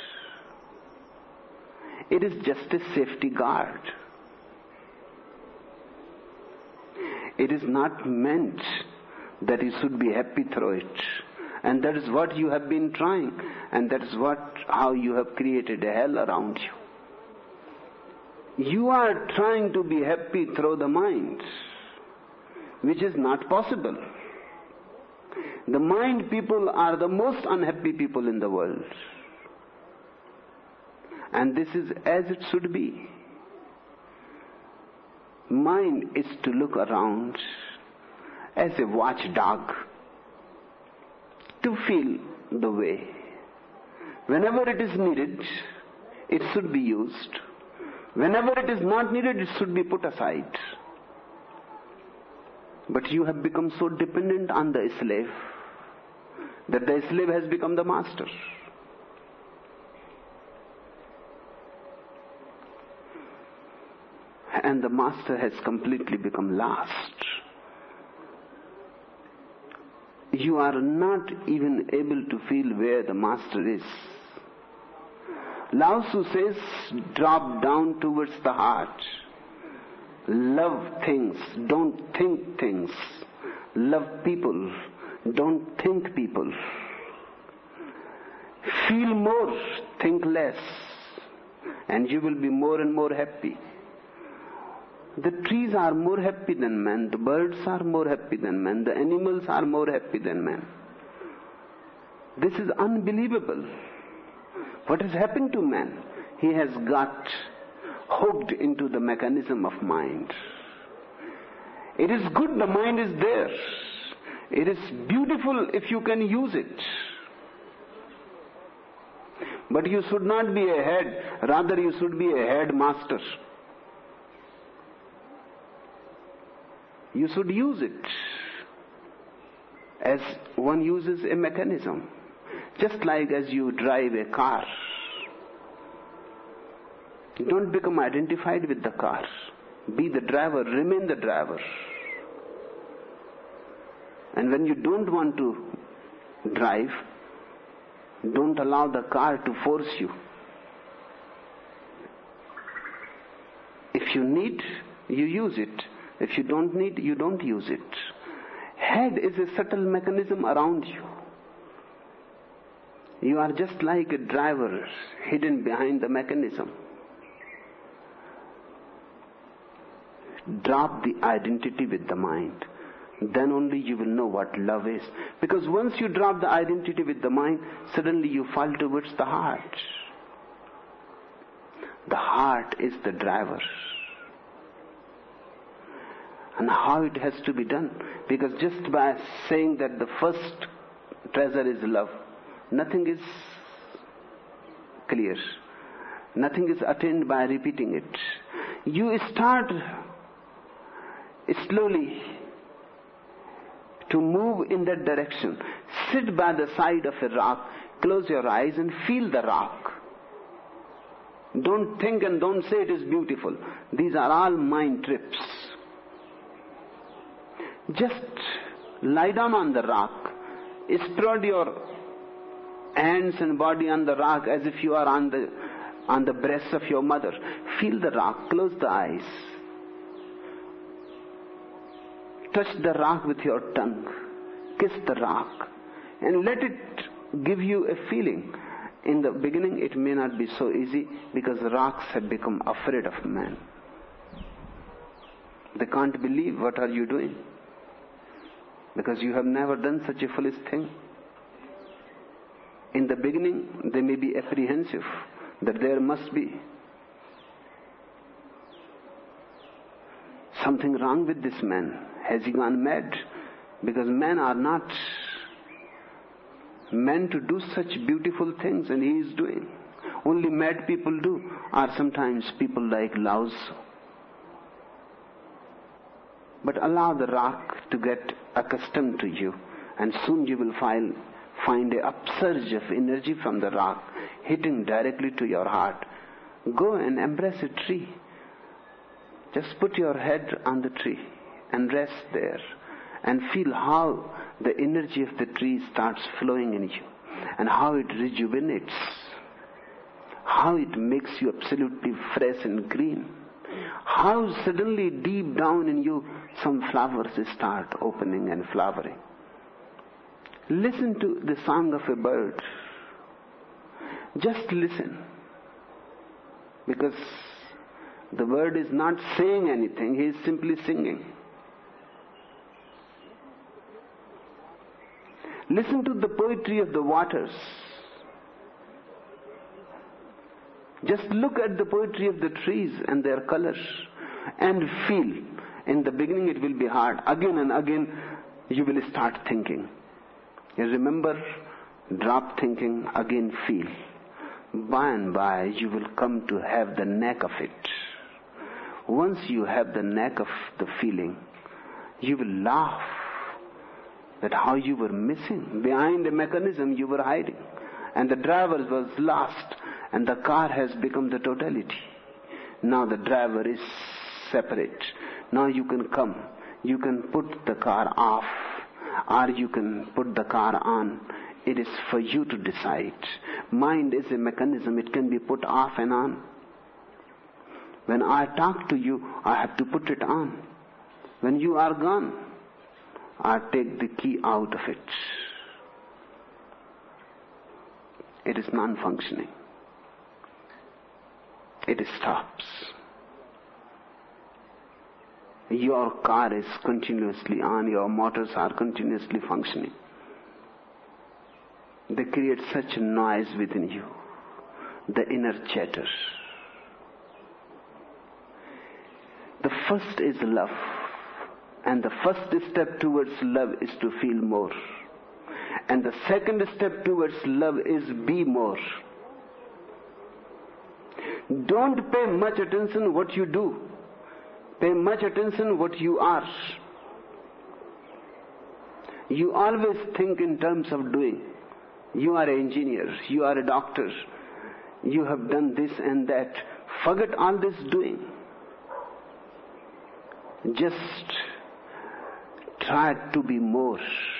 It is just a safety guard. It is not meant that you should be happy through it. And that is what you have been trying. And that is how you have created a hell around you. You are trying to be happy through the mind, which is not possible. The mind people are the most unhappy people in the world. And this is as it should be. Mind is to look around as a watchdog, to feel the way. Whenever it is needed, it should be used. Whenever it is not needed, it should be put aside. But you have become so dependent on the slave that the slave has become the master. And the master has completely become lost. You are not even able to feel where the master is. Lao Tzu says, drop down towards the heart. Love things, don't think things. Love people, don't think people. Feel more, think less. And you will be more and more happy. The trees are more happy than man, the birds are more happy than man, the animals are more happy than man. This is unbelievable. What has happened to man? He has got hooked into the mechanism of mind. It is good the mind is there. It is beautiful if you can use it. But you should not be a head, rather you should be a headmaster. You should use it as one uses a mechanism. Just like as you drive a car. Don't become identified with the car. Be the driver, remain the driver. And when you don't want to drive, don't allow the car to force you. If you need, you use it. If you don't need, you don't use it. Head is a subtle mechanism around you. You are just like a driver hidden behind the mechanism. Drop the identity with the mind. Then only you will know what love is. Because once you drop the identity with the mind, suddenly you fall towards the heart. The heart is the driver. And how it has to be done? Because just by saying that the first treasure is love, nothing is clear. Nothing is attained by repeating it. You start slowly to move in that direction. Sit by the side of a rock, close your eyes and feel the rock. Don't think and don't say it is beautiful. These are all mind trips. Just lie down on the rock. Spread your hands and body on the rock as if you are on the breast of your mother. Feel the rock. Close the eyes. Touch the rock with your tongue. Kiss the rock. And let it give you a feeling. In the beginning it may not be so easy because rocks have become afraid of man. They can't believe what are you doing. Because you have never done such a foolish thing. In the beginning they may be apprehensive that there must be something wrong with this man. Has he gone mad? Because men are not meant to do such beautiful things, and he is doing. Only mad people do, or sometimes people like Lao Tzu. But allow the rock to get accustomed to you, and soon you will find an upsurge of energy from the rock hitting directly to your heart. Go and embrace a tree. Just put your head on the tree and rest there and feel how the energy of the tree starts flowing in you and how it rejuvenates, how it makes you absolutely fresh and green, how suddenly deep down in you some flowers start opening and flowering. Listen to the song of a bird. Just listen. Because the bird is not saying anything, he is simply singing. Listen to the poetry of the waters. Just look at the poetry of the trees and their colors and feel. In the beginning it will be hard. Again and again you will start thinking. You remember, drop thinking, again feel. By and by you will come to have the knack of it. Once you have the knack of the feeling, you will laugh that how you were missing. Behind a mechanism you were hiding. And the driver was lost and the car has become the totality. Now the driver is separate. Now you can come. You can put the car off or you can put the car on. It is for you to decide. Mind is a mechanism. It can be put off and on. When I talk to you, I have to put it on. When you are gone, I take the key out of it. It is non-functioning. It stops. Your car is continuously on, your motors are continuously functioning. they create such noise within you, the inner chatter. The first is love, and the first step towards love is to feel more. And the second step towards love is be more. Don't pay much attention what you do. Pay much attention what you are. You always think in terms of doing. You are an engineer, you are a doctor, you have done this and that. Forget all this doing. Just try to be more.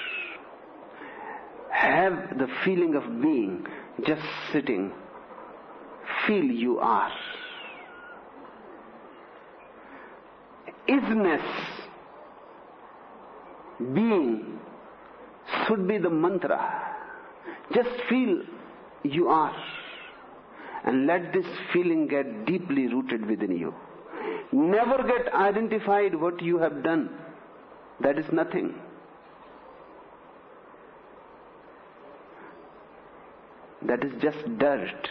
Have the feeling of being, just sitting. Feel you are. Isness, being, should be the mantra. Just feel you are. And let this feeling get deeply rooted within you. Never get identified what you have done. That is nothing. That is just dirt.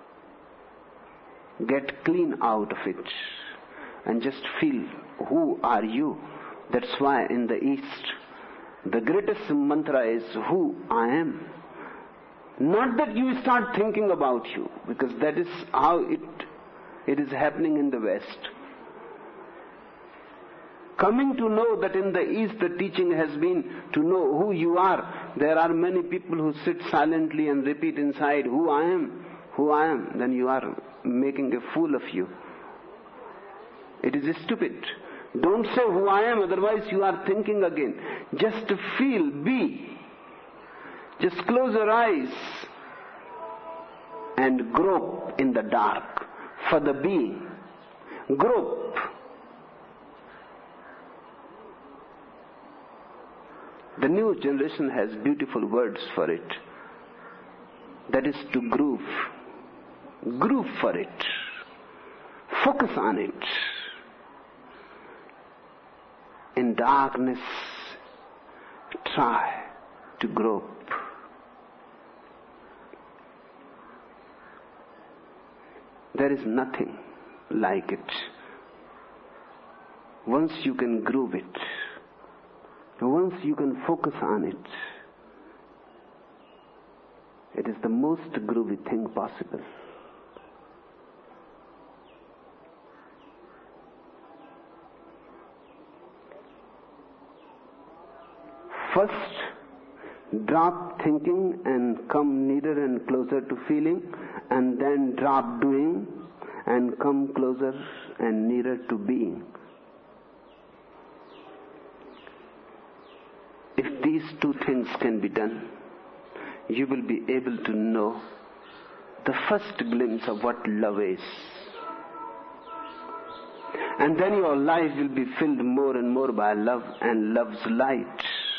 Get clean out of it and just feel who are you. That's why in the East the greatest mantra is who I am. Not that you start thinking about you, because that is how it is happening in the West. Coming to know that in the East the teaching has been to know who you are. There are many people who sit silently and repeat inside, who I am, who I am. Then you are making a fool of you. It is stupid. Don't say who I am, otherwise you are thinking again. Just feel, be. Just close your eyes and grope in the dark for the being. Grope. The new generation has beautiful words for it. That is to groove. Groove for it. Focus on it. In darkness, try to grope. There is nothing like it. Once you can groove it, once you can focus on it, it is the most groovy thing possible. First, drop thinking and come nearer and closer to feeling, and then drop doing and come closer and nearer to being. If these two things can be done, you will be able to know the first glimpse of what love is. And then your life will be filled more and more by love and love's light.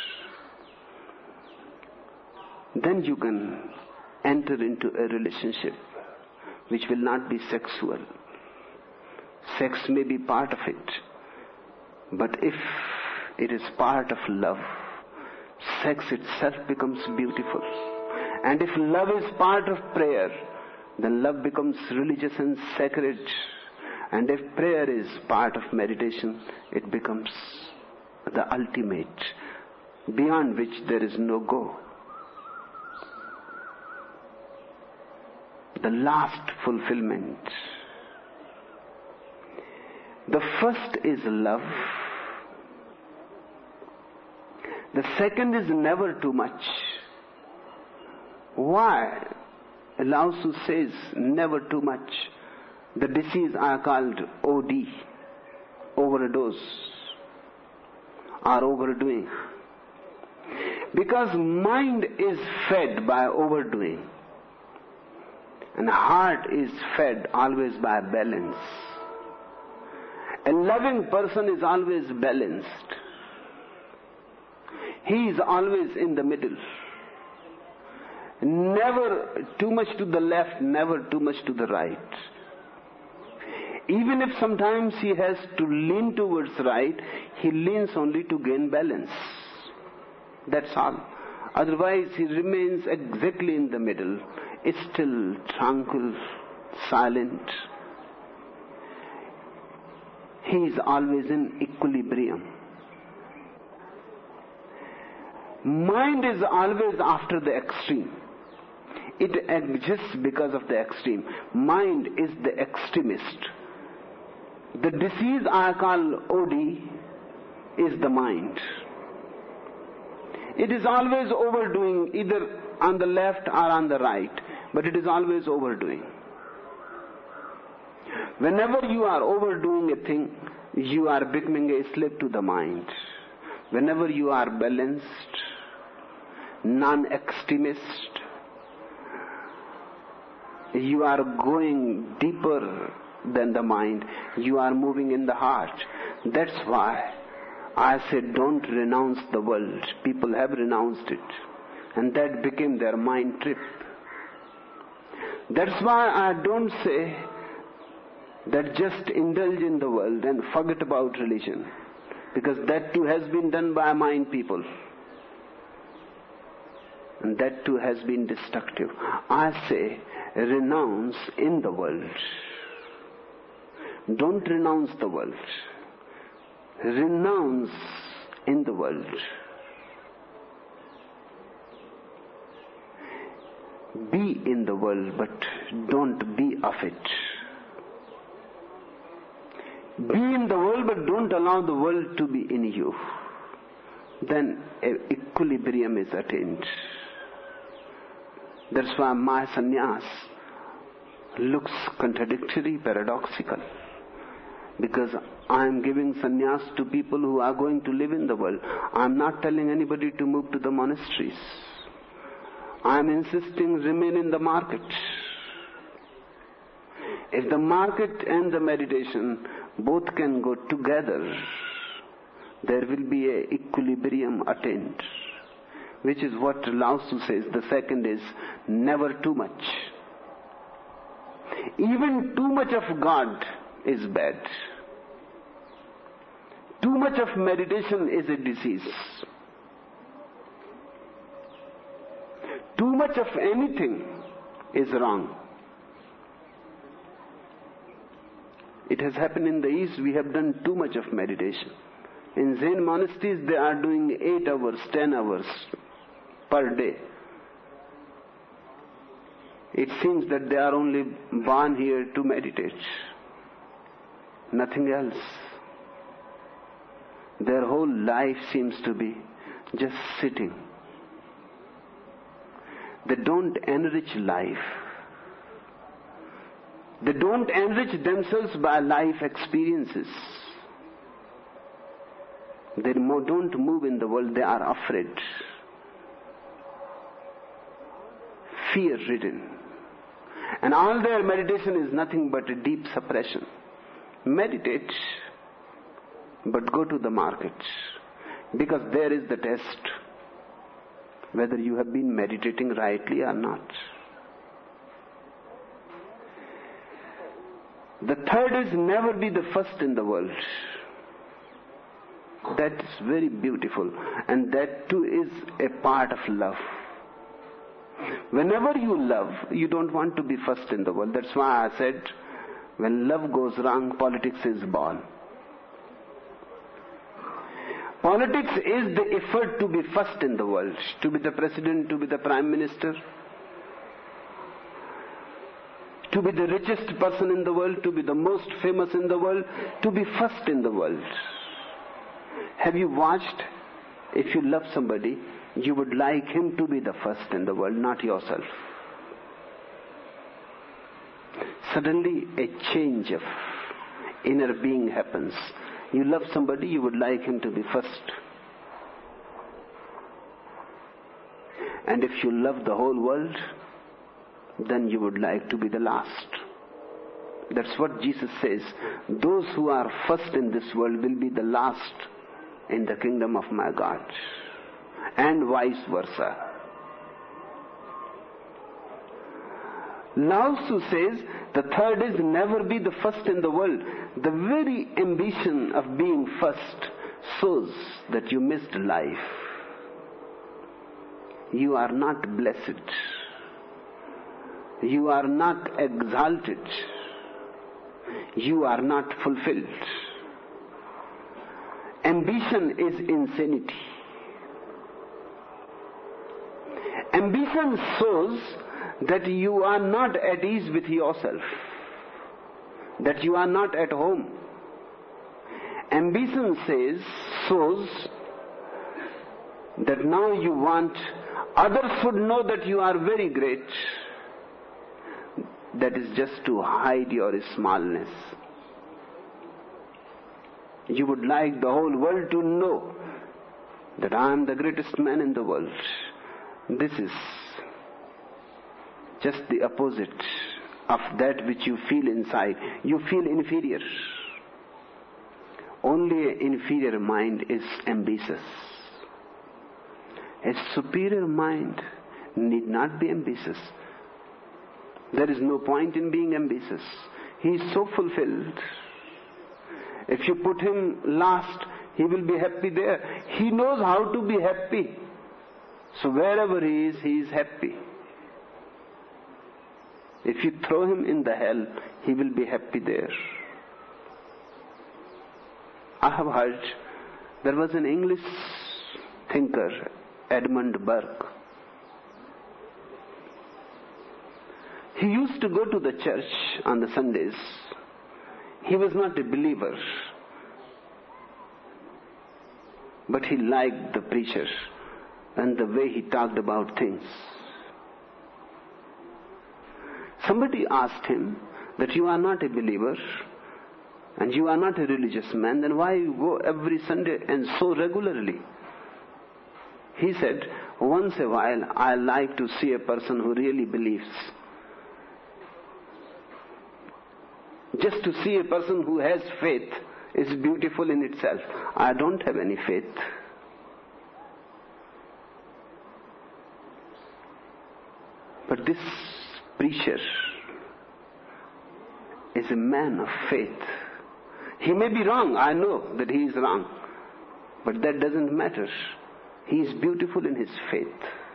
Then you can enter into a relationship which will not be sexual. Sex may be part of it, but if it is part of love, sex itself becomes beautiful. And if love is part of prayer, then love becomes religious and sacred. And if prayer is part of meditation, it becomes the ultimate, beyond which there is no go. The last fulfillment. The first is love. The second is never too much. Why? Lao Tzu says never too much. The disease are called OD, overdose, or overdoing. Because mind is fed by overdoing, and heart is fed always by balance. A loving person is always balanced. He is always in the middle. Never too much to the left, never too much to the right. Even if sometimes he has to lean towards right, he leans only to gain balance. That's all. Otherwise, he remains exactly in the middle, still, tranquil, silent. He is always in equilibrium. Mind is always after the extreme. It exists because of the extreme. Mind is the extremist. The disease I call OD is the mind. It is always overdoing, either on the left or on the right, but it is always overdoing. Whenever you are overdoing a thing, you are becoming a slave to the mind. Whenever you are balanced, non-extremist, you are going deeper than the mind. You are moving in the heart. That's why I said don't renounce the world. People have renounced it, and that became their mind trip. That's why I don't say that just indulge in the world and forget about religion, because that too has been done by mind people, and that too has been destructive. I say renounce in the world. Don't renounce the world. Renounce in the world. Be in the world, but don't be of it. Be in the world, but don't allow the world to be in you. Then equilibrium is attained. That's why my sannyas looks contradictory, paradoxical. Because I am giving sannyas to people who are going to live in the world. I am not telling anybody to move to the monasteries. I am insisting remain in the market. If the market and the meditation both can go together, there will be an equilibrium attained, which is what Lao Tzu says. The second is never too much. Even too much of God is bad. Too much of meditation is a disease. Too much of anything is wrong. It has happened in the East. We have done too much of meditation. In Zen monasteries, they are doing 8 hours, 10 hours per day. It seems that they are only born here to meditate. Nothing else. Their whole life seems to be just sitting. They don't enrich life. They don't enrich themselves by life experiences. They don't move in the world. They are afraid, fear-ridden. And all their meditation is nothing but a deep suppression. Meditate, but go to the market, because there is the test whether you have been meditating rightly or not. The third is never be the first in the world. That is very beautiful, and that too is a part of love. Whenever you love, you don't want to be first in the world. That's why I said, when love goes wrong, politics is born. Politics is the effort to be first in the world, to be the president, to be the prime minister, to be the richest person in the world, to be the most famous in the world, to be first in the world. Have you watched? If you love somebody, you would like him to be the first in the world, not yourself. Suddenly a change of inner being happens. You love somebody, you would like him to be first. And if you love the whole world, then you would like to be the last. That's what Jesus says. Those who are first in this world will be the last in the kingdom of my God. And vice versa. Lao Tzu says the third is never be the first in the world. The very ambition of being first shows that you missed life. you are not blessed. You are not exalted. You are not fulfilled. Ambition is insanity. Ambition shows that you are not at ease with yourself, that you are not at home. Ambition shows that now you want others should know that you are very great. That is just to hide your smallness. You would like the whole world to know that I am the greatest man in the world. This is just the opposite of that which you feel inside. You feel inferior. Only an inferior mind is ambitious. A superior mind need not be ambitious. There is no point in being ambitious. He is so fulfilled. If you put him last, he will be happy there. He knows how to be happy. So wherever he is happy. If you throw him in the hell, he will be happy there. I have heard there was an English thinker, Edmund Burke. He used to go to the church on the Sundays. He was not a believer, but he liked the preacher and the way he talked about things. Somebody asked him that you are not a believer and you are not a religious man, then why you go every Sunday and so regularly? He said, once a while I like to see a person who really believes. Just to see a person who has faith is beautiful in itself. I don't have any faith. But this preacher is a man of faith. He may be wrong. I know that he is wrong. But that doesn't matter. He is beautiful in his faith.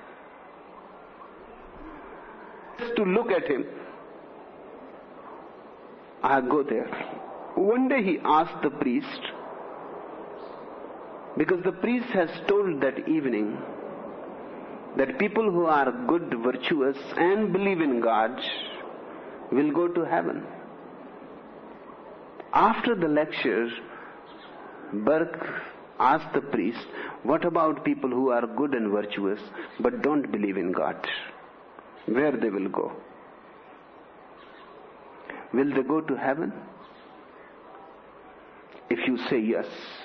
Just to look at him, I go there. One day he asked the priest, because the priest has told that evening that people who are good, virtuous, and believe in God will go to heaven. After the lecture, Burke asked the priest, what about people who are good and virtuous but don't believe in God? Where they will go? Will they go to heaven? If you say yes,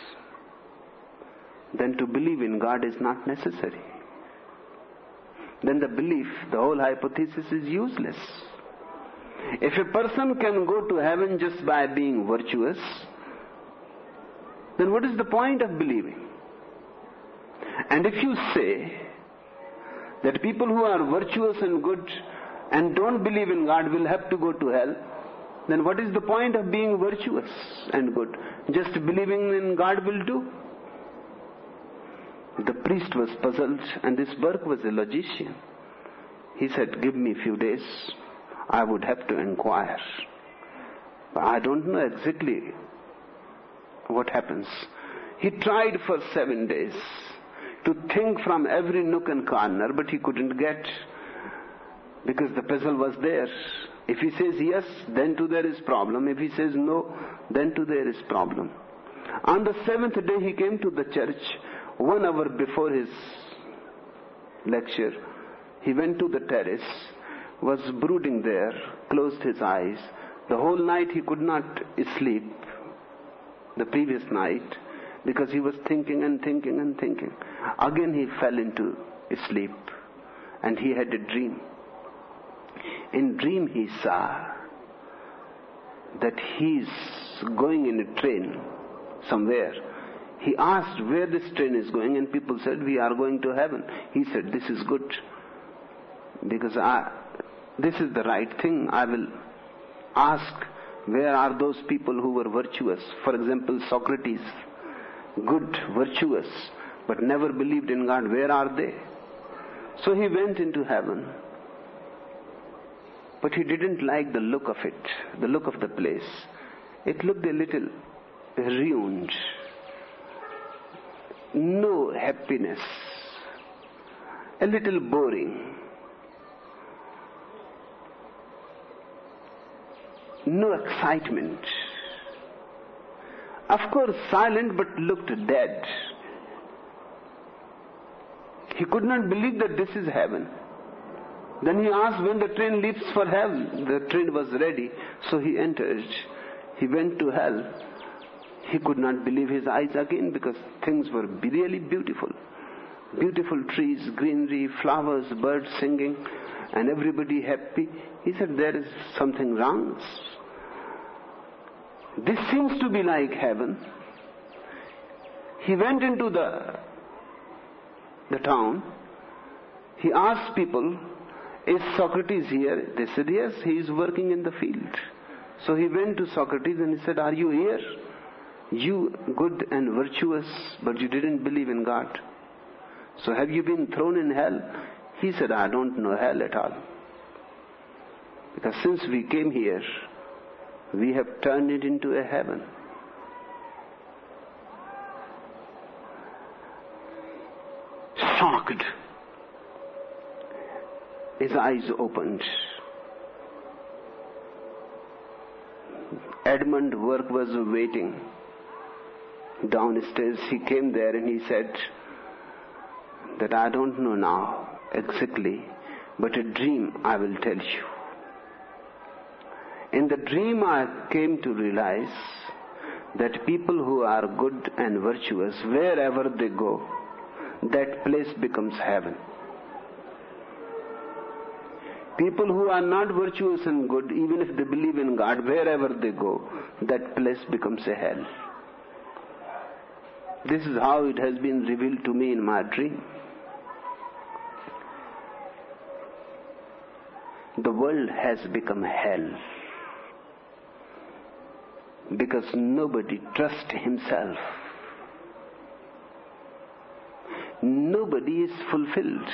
then to believe in God is not necessary. Then the belief, the whole hypothesis is useless. If a person can go to heaven just by being virtuous, then what is the point of believing? And if you say that people who are virtuous and good and don't believe in God will have to go to hell, then what is the point of being virtuous and good? Just believing in God will do. The priest was puzzled, and this Burke was a logician. He said, give me a few days. I would have to inquire. But I don't know exactly what happens. He tried for 7 days to think from every nook and corner, but he couldn't get, because the puzzle was there. If he says yes, then too there is problem. If he says no, then too there is problem. On the 7th day he came to the church. 1 hour before his lecture, he went to the terrace, was brooding there, closed his eyes. The whole night he could not sleep, the previous night, because he was thinking and thinking and thinking. Again he fell into sleep, and he had a dream. In dream he saw that he is going in a train somewhere. He asked where this train is going, and people said, we are going to heaven. He said, this is good, because this is the right thing. I will ask, where are those people who were virtuous? For example, Socrates, good, virtuous, but never believed in God. Where are they? So he went into heaven. But he didn't like the look of it, the look of the place. It looked a little ruined. No happiness. A little boring. No excitement. Of course, silent but looked dead. He could not believe that this is heaven. Then he asked when the train leaves for hell. The train was ready, so he entered. He went to hell. He could not believe his eyes again because things were really beautiful. Beautiful trees, greenery, flowers, birds singing, and everybody happy. He said, there is something wrong. This seems to be like heaven. He went into the town. He asked people, is Socrates here? They said, yes, he is working in the field. So he went to Socrates and he said, are you here? You good and virtuous, but you didn't believe in God. So have you been thrown in hell? He said, I don't know hell at all. Because since we came here, we have turned it into a heaven. Shocked. His eyes opened. Edmund Burke was waiting downstairs. He came there and he said that I don't know now exactly, but a dream I will tell you. In the dream I came to realize that people who are good and virtuous, wherever they go, that place becomes heaven. People who are not virtuous and good, even if they believe in God, wherever they go, that place becomes a hell. This is how it has been revealed to me in my dream. The world has become hell because nobody trusts himself. Nobody is fulfilled.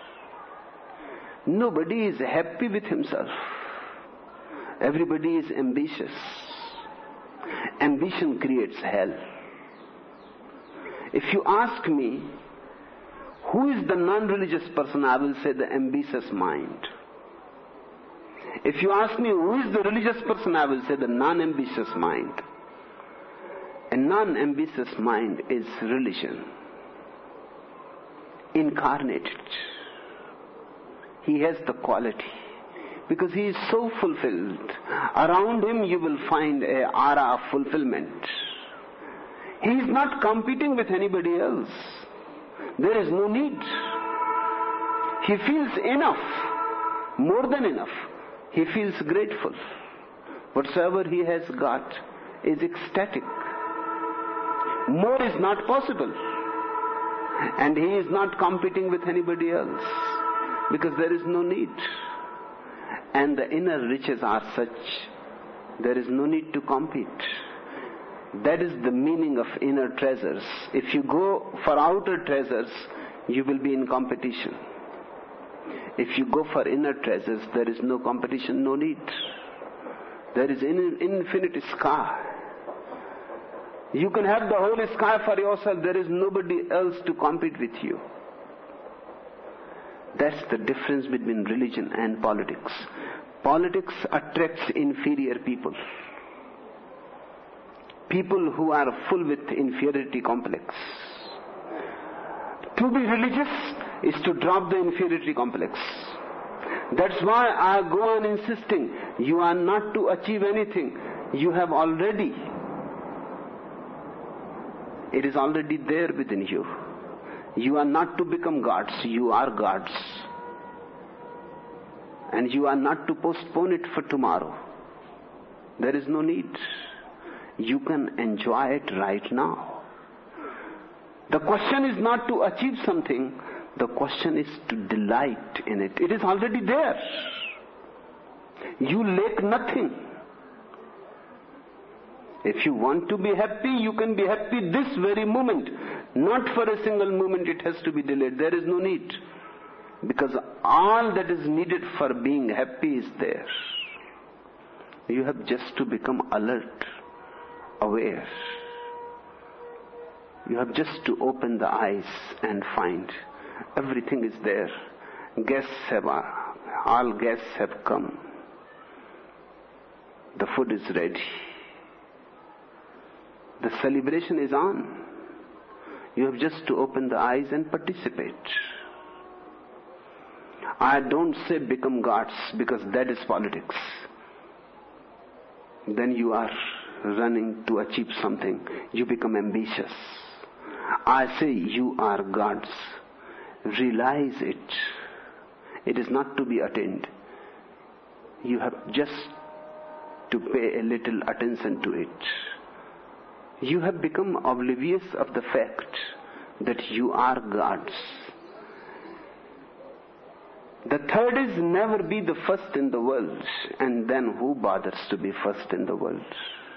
Nobody is happy with himself. Everybody is ambitious. Ambition creates hell. If you ask me, who is the non-religious person, I will say the ambitious mind. If you ask me, who is the religious person, I will say the non-ambitious mind. A non-ambitious mind is religion. Incarnated. He has the quality because he is so fulfilled. Around him you will find an aura of fulfillment. He is not competing with anybody else. There is no need. He feels enough, more than enough. He feels grateful. Whatsoever he has got is ecstatic. More is not possible. And he is not competing with anybody else. Because there is no need. And the inner riches are such, there is no need to compete. That is the meaning of inner treasures. If you go for outer treasures, you will be in competition. If you go for inner treasures, there is no competition, no need. There is an infinite sky. You can have the whole sky for yourself. There is nobody else to compete with you. That's the difference between religion and politics. Politics attracts inferior people. People who are full with inferiority complex. To be religious is to drop the inferiority complex. That's why I go on insisting, you are not to achieve anything. You have already. It is already there within you. You are not to become gods, you are gods. And you are not to postpone it for tomorrow. There is no need. You can enjoy it right now. The question is not to achieve something, the question is to delight in it. It is already there. You lack nothing. If you want to be happy, you can be happy this very moment. Not for a single moment it has to be delayed. There is no need. because all that is needed for being happy is there. You have just to become alert, aware. You have just to open the eyes and find everything is there. All guests have come. The food is ready. The celebration is on. You have just to open the eyes and participate. I don't say become gods, because that is politics. Then you are running to achieve something. You become ambitious. I say you are gods. Realize it. It is not to be attained. You have just to pay a little attention to it. You have become oblivious of the fact that you are gods. The third is never be the first in the world, and then who bothers to be first in the world?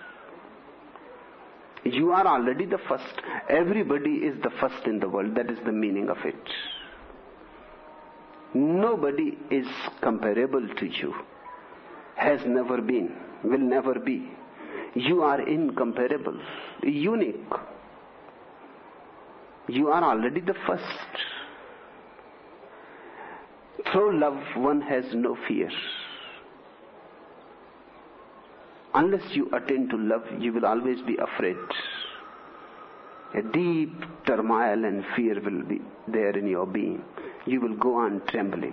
You are already the first. Everybody is the first in the world. That is the meaning of it. Nobody is comparable to you. Has never been, will never be. You are incomparable, unique. You are already the first. Through love, one has no fear. Unless you attain to love, you will always be afraid. A deep turmoil and fear will be there in your being. You will go on trembling.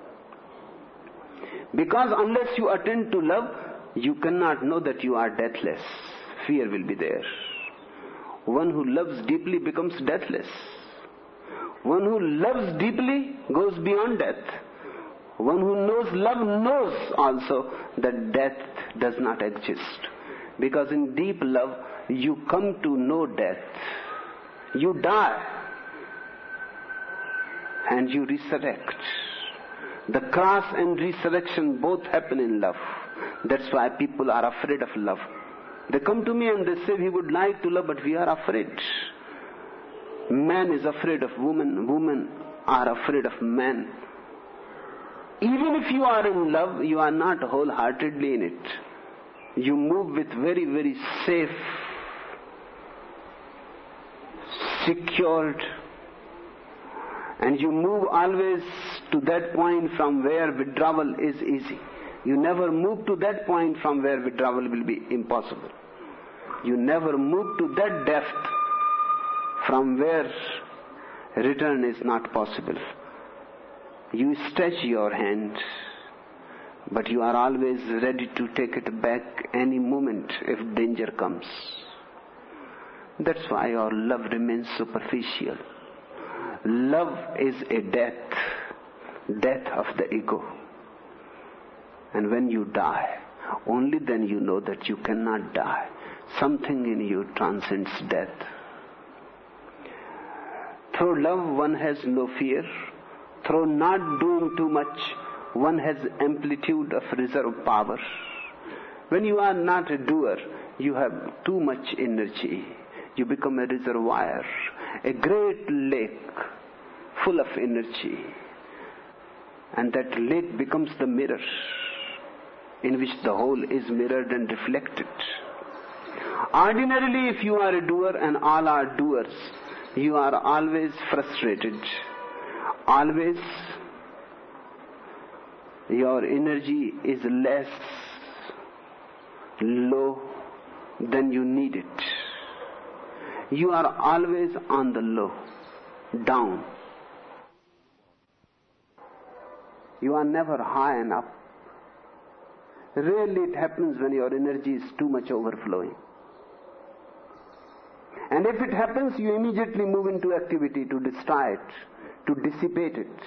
Because unless you attain to love, you cannot know that you are deathless. Fear will be there. One who loves deeply becomes deathless. One who loves deeply goes beyond death. One who knows love knows also that death does not exist. Because in deep love, you come to know death. You die and you resurrect. The cross and resurrection both happen in love. That's why people are afraid of love. They come to me and they say, we would like to love, but we are afraid. Man is afraid of woman. Women are afraid of man. Even if you are in love, you are not wholeheartedly in it. You move with very, very safe, secured, and you move always to that point from where withdrawal is easy. You never move to that point from where withdrawal will be impossible. You never move to that depth from where return is not possible. You stretch your hand, but you are always ready to take it back any moment if danger comes. That's why your love remains superficial. Love is a death of the ego. And when you die, only then you know that you cannot die. Something in you transcends death. Through love, one has no fear. Through not doing too much, one has amplitude of reserve power. When you are not a doer, you have too much energy. You become a reservoir, a great lake full of energy. And that lake becomes the mirror in which the whole is mirrored and reflected. Ordinarily, if you are a doer and all are doers, you are always frustrated. Always your energy is less low than you need it. You are always on the low, down. You are never high enough. Rarely it happens when your energy is too much overflowing. And if it happens, you immediately move into activity to destroy it, to dissipate it.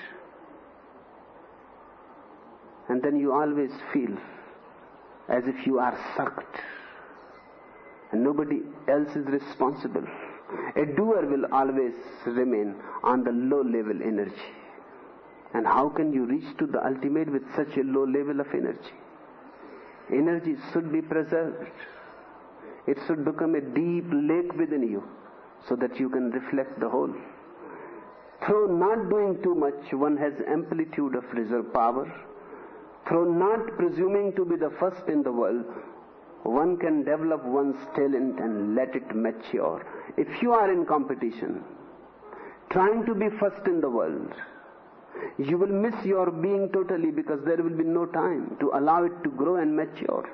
And then you always feel as if you are sucked and nobody else is responsible. A doer will always remain on the low level energy. And how can you reach to the ultimate with such a low level of energy? Energy should be preserved. It should become a deep lake within you so that you can reflect the whole. Through not doing too much, one has amplitude of reserve power. Through not presuming to be the first in the world, one can develop one's talent and let it mature. If you are in competition, trying to be first in the world, you will miss your being totally, because there will be no time to allow it to grow and mature.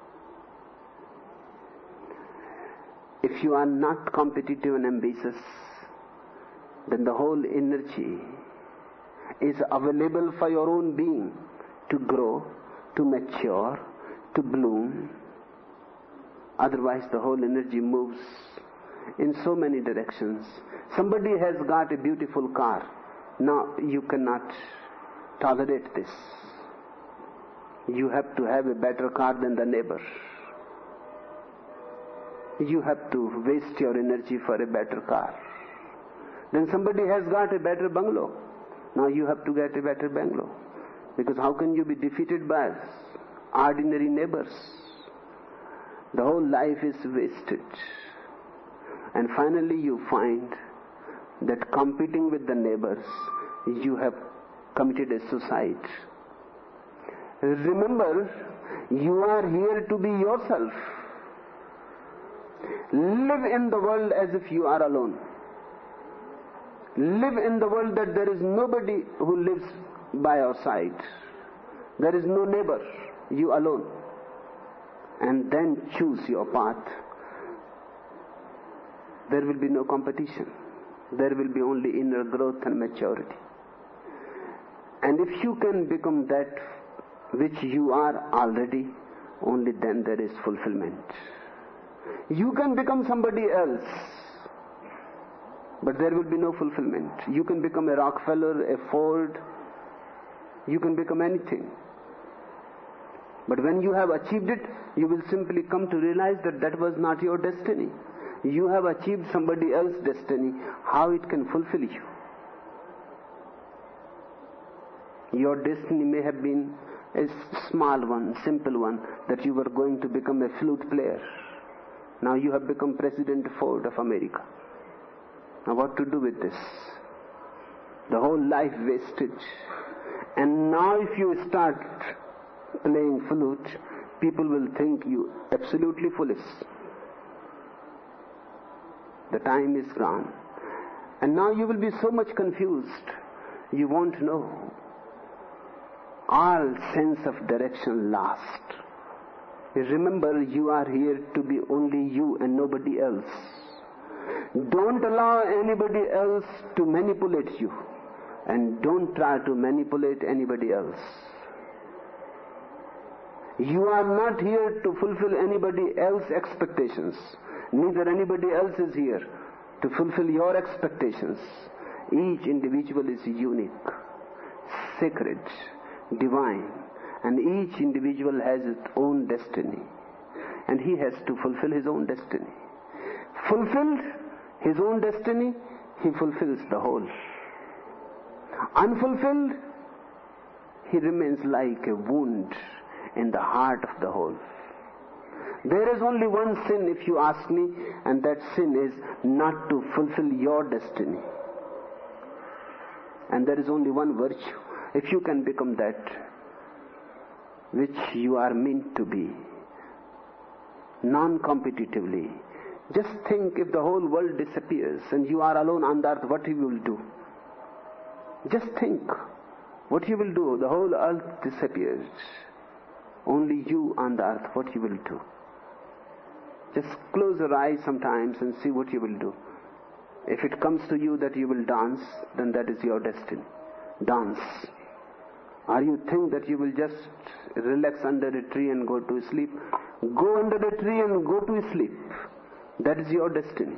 If you are not competitive and ambitious, then the whole energy is available for your own being to grow, to mature, to bloom. Otherwise, the whole energy moves in so many directions. Somebody has got a beautiful car. Now, you cannot tolerate this. You have to have a better car than the neighbor. You have to waste your energy for a better car. Then somebody has got a better bungalow. Now you have to get a better bungalow. Because how can you be defeated by ordinary neighbors? The whole life is wasted. And finally you find that competing with the neighbors, you have committed a suicide. Remember, you are here to be yourself. Live in the world as if you are alone. Live in the world that there is nobody who lives by your side. There is no neighbor, you alone. And then choose your path. There will be no competition. There will be only inner growth and maturity. And if you can become that which you are already, only then there is fulfillment. You can become somebody else, but there will be no fulfillment. You can become a Rockefeller, a Ford, you can become anything. But when you have achieved it, you will simply come to realize that that was not your destiny. You have achieved somebody else's destiny. How it can fulfill you? Your destiny may have been a small one, simple one, that you were going to become a flute player. Now you have become President Ford of America. Now what to do with this? The whole life wasted. And now if you start playing flute, people will think you absolutely foolish. The time is gone. And now you will be so much confused, you won't know. All sense of direction lost. Remember, you are here to be only you and nobody else. Don't allow anybody else to manipulate you. And don't try to manipulate anybody else. You are not here to fulfill anybody else's expectations. Neither anybody else is here to fulfill your expectations. Each individual is unique, sacred, divine, and each individual has its own destiny. And he has to fulfill his own destiny. Fulfilled his own destiny, he fulfills the whole. Unfulfilled, he remains like a wound in the heart of the whole. There is only one sin, if you ask me, and that sin is not to fulfill your destiny. And there is only one virtue. If you can become that which you are meant to be, non-competitively, just think, if the whole world disappears and you are alone on the earth, what you will do? Just think what you will do. The whole earth disappears. Only you on the earth, what you will do? Just close your eyes sometimes and see what you will do. If it comes to you that you will dance, then that is your destiny. Dance. Or you think that you will just relax under a tree and go to sleep? Go under the tree and go to sleep. That is your destiny.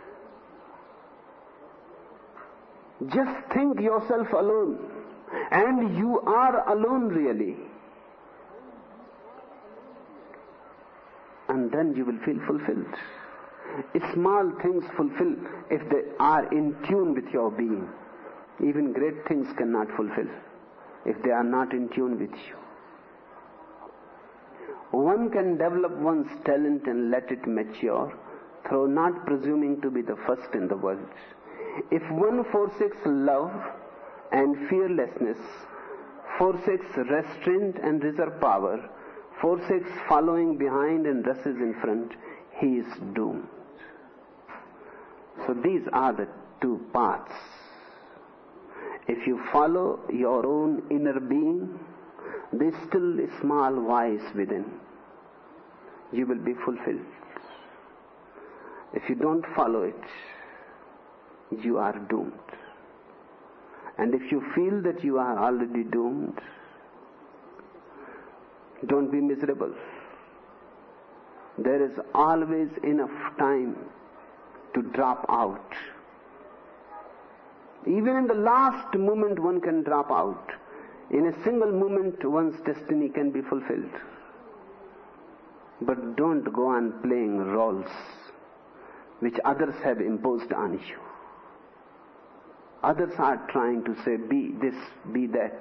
Just think yourself alone. And you are alone really. And then you will feel fulfilled. Small things fulfill if they are in tune with your being. Even great things cannot fulfill if they are not in tune with you. One can develop one's talent and let it mature through not presuming to be the first in the world. If one forsakes love and fearlessness, forsakes restraint and reserve power, forsakes following behind and rushes in front, he is doomed. So these are the two paths. If you follow your own inner being, the still small voice within, you will be fulfilled. If you don't follow it, you are doomed. And if you feel that you are already doomed, don't be miserable. There is always enough time to drop out. Even in the last moment one can drop out. In a single moment one's destiny can be fulfilled. But don't go on playing roles which others have imposed on you. Others are trying to say, be this, be that.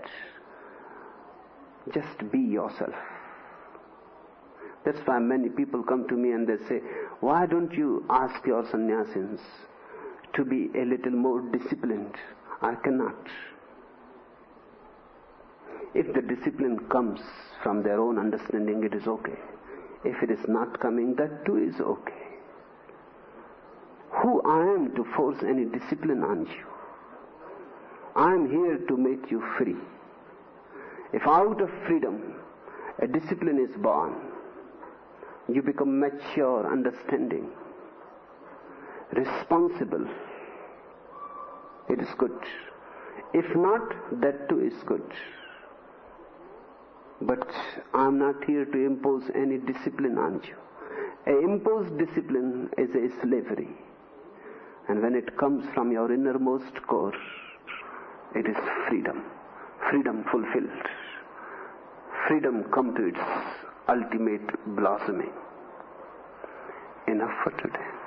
Just be yourself. That's why many people come to me and they say, why don't you ask your sannyasins to be a little more disciplined? I cannot. If the discipline comes from their own understanding, it is okay. If it is not coming, that too is okay. Who I am to force any discipline on you? I am here to make you free. If out of freedom a discipline is born, you become mature, understanding, responsible. It is good. If not, that too is good. But I am not here to impose any discipline on you. An imposed discipline is a slavery. And when it comes from your innermost core, it is freedom. Freedom fulfilled. Freedom come to its ultimate blossoming. Enough for today.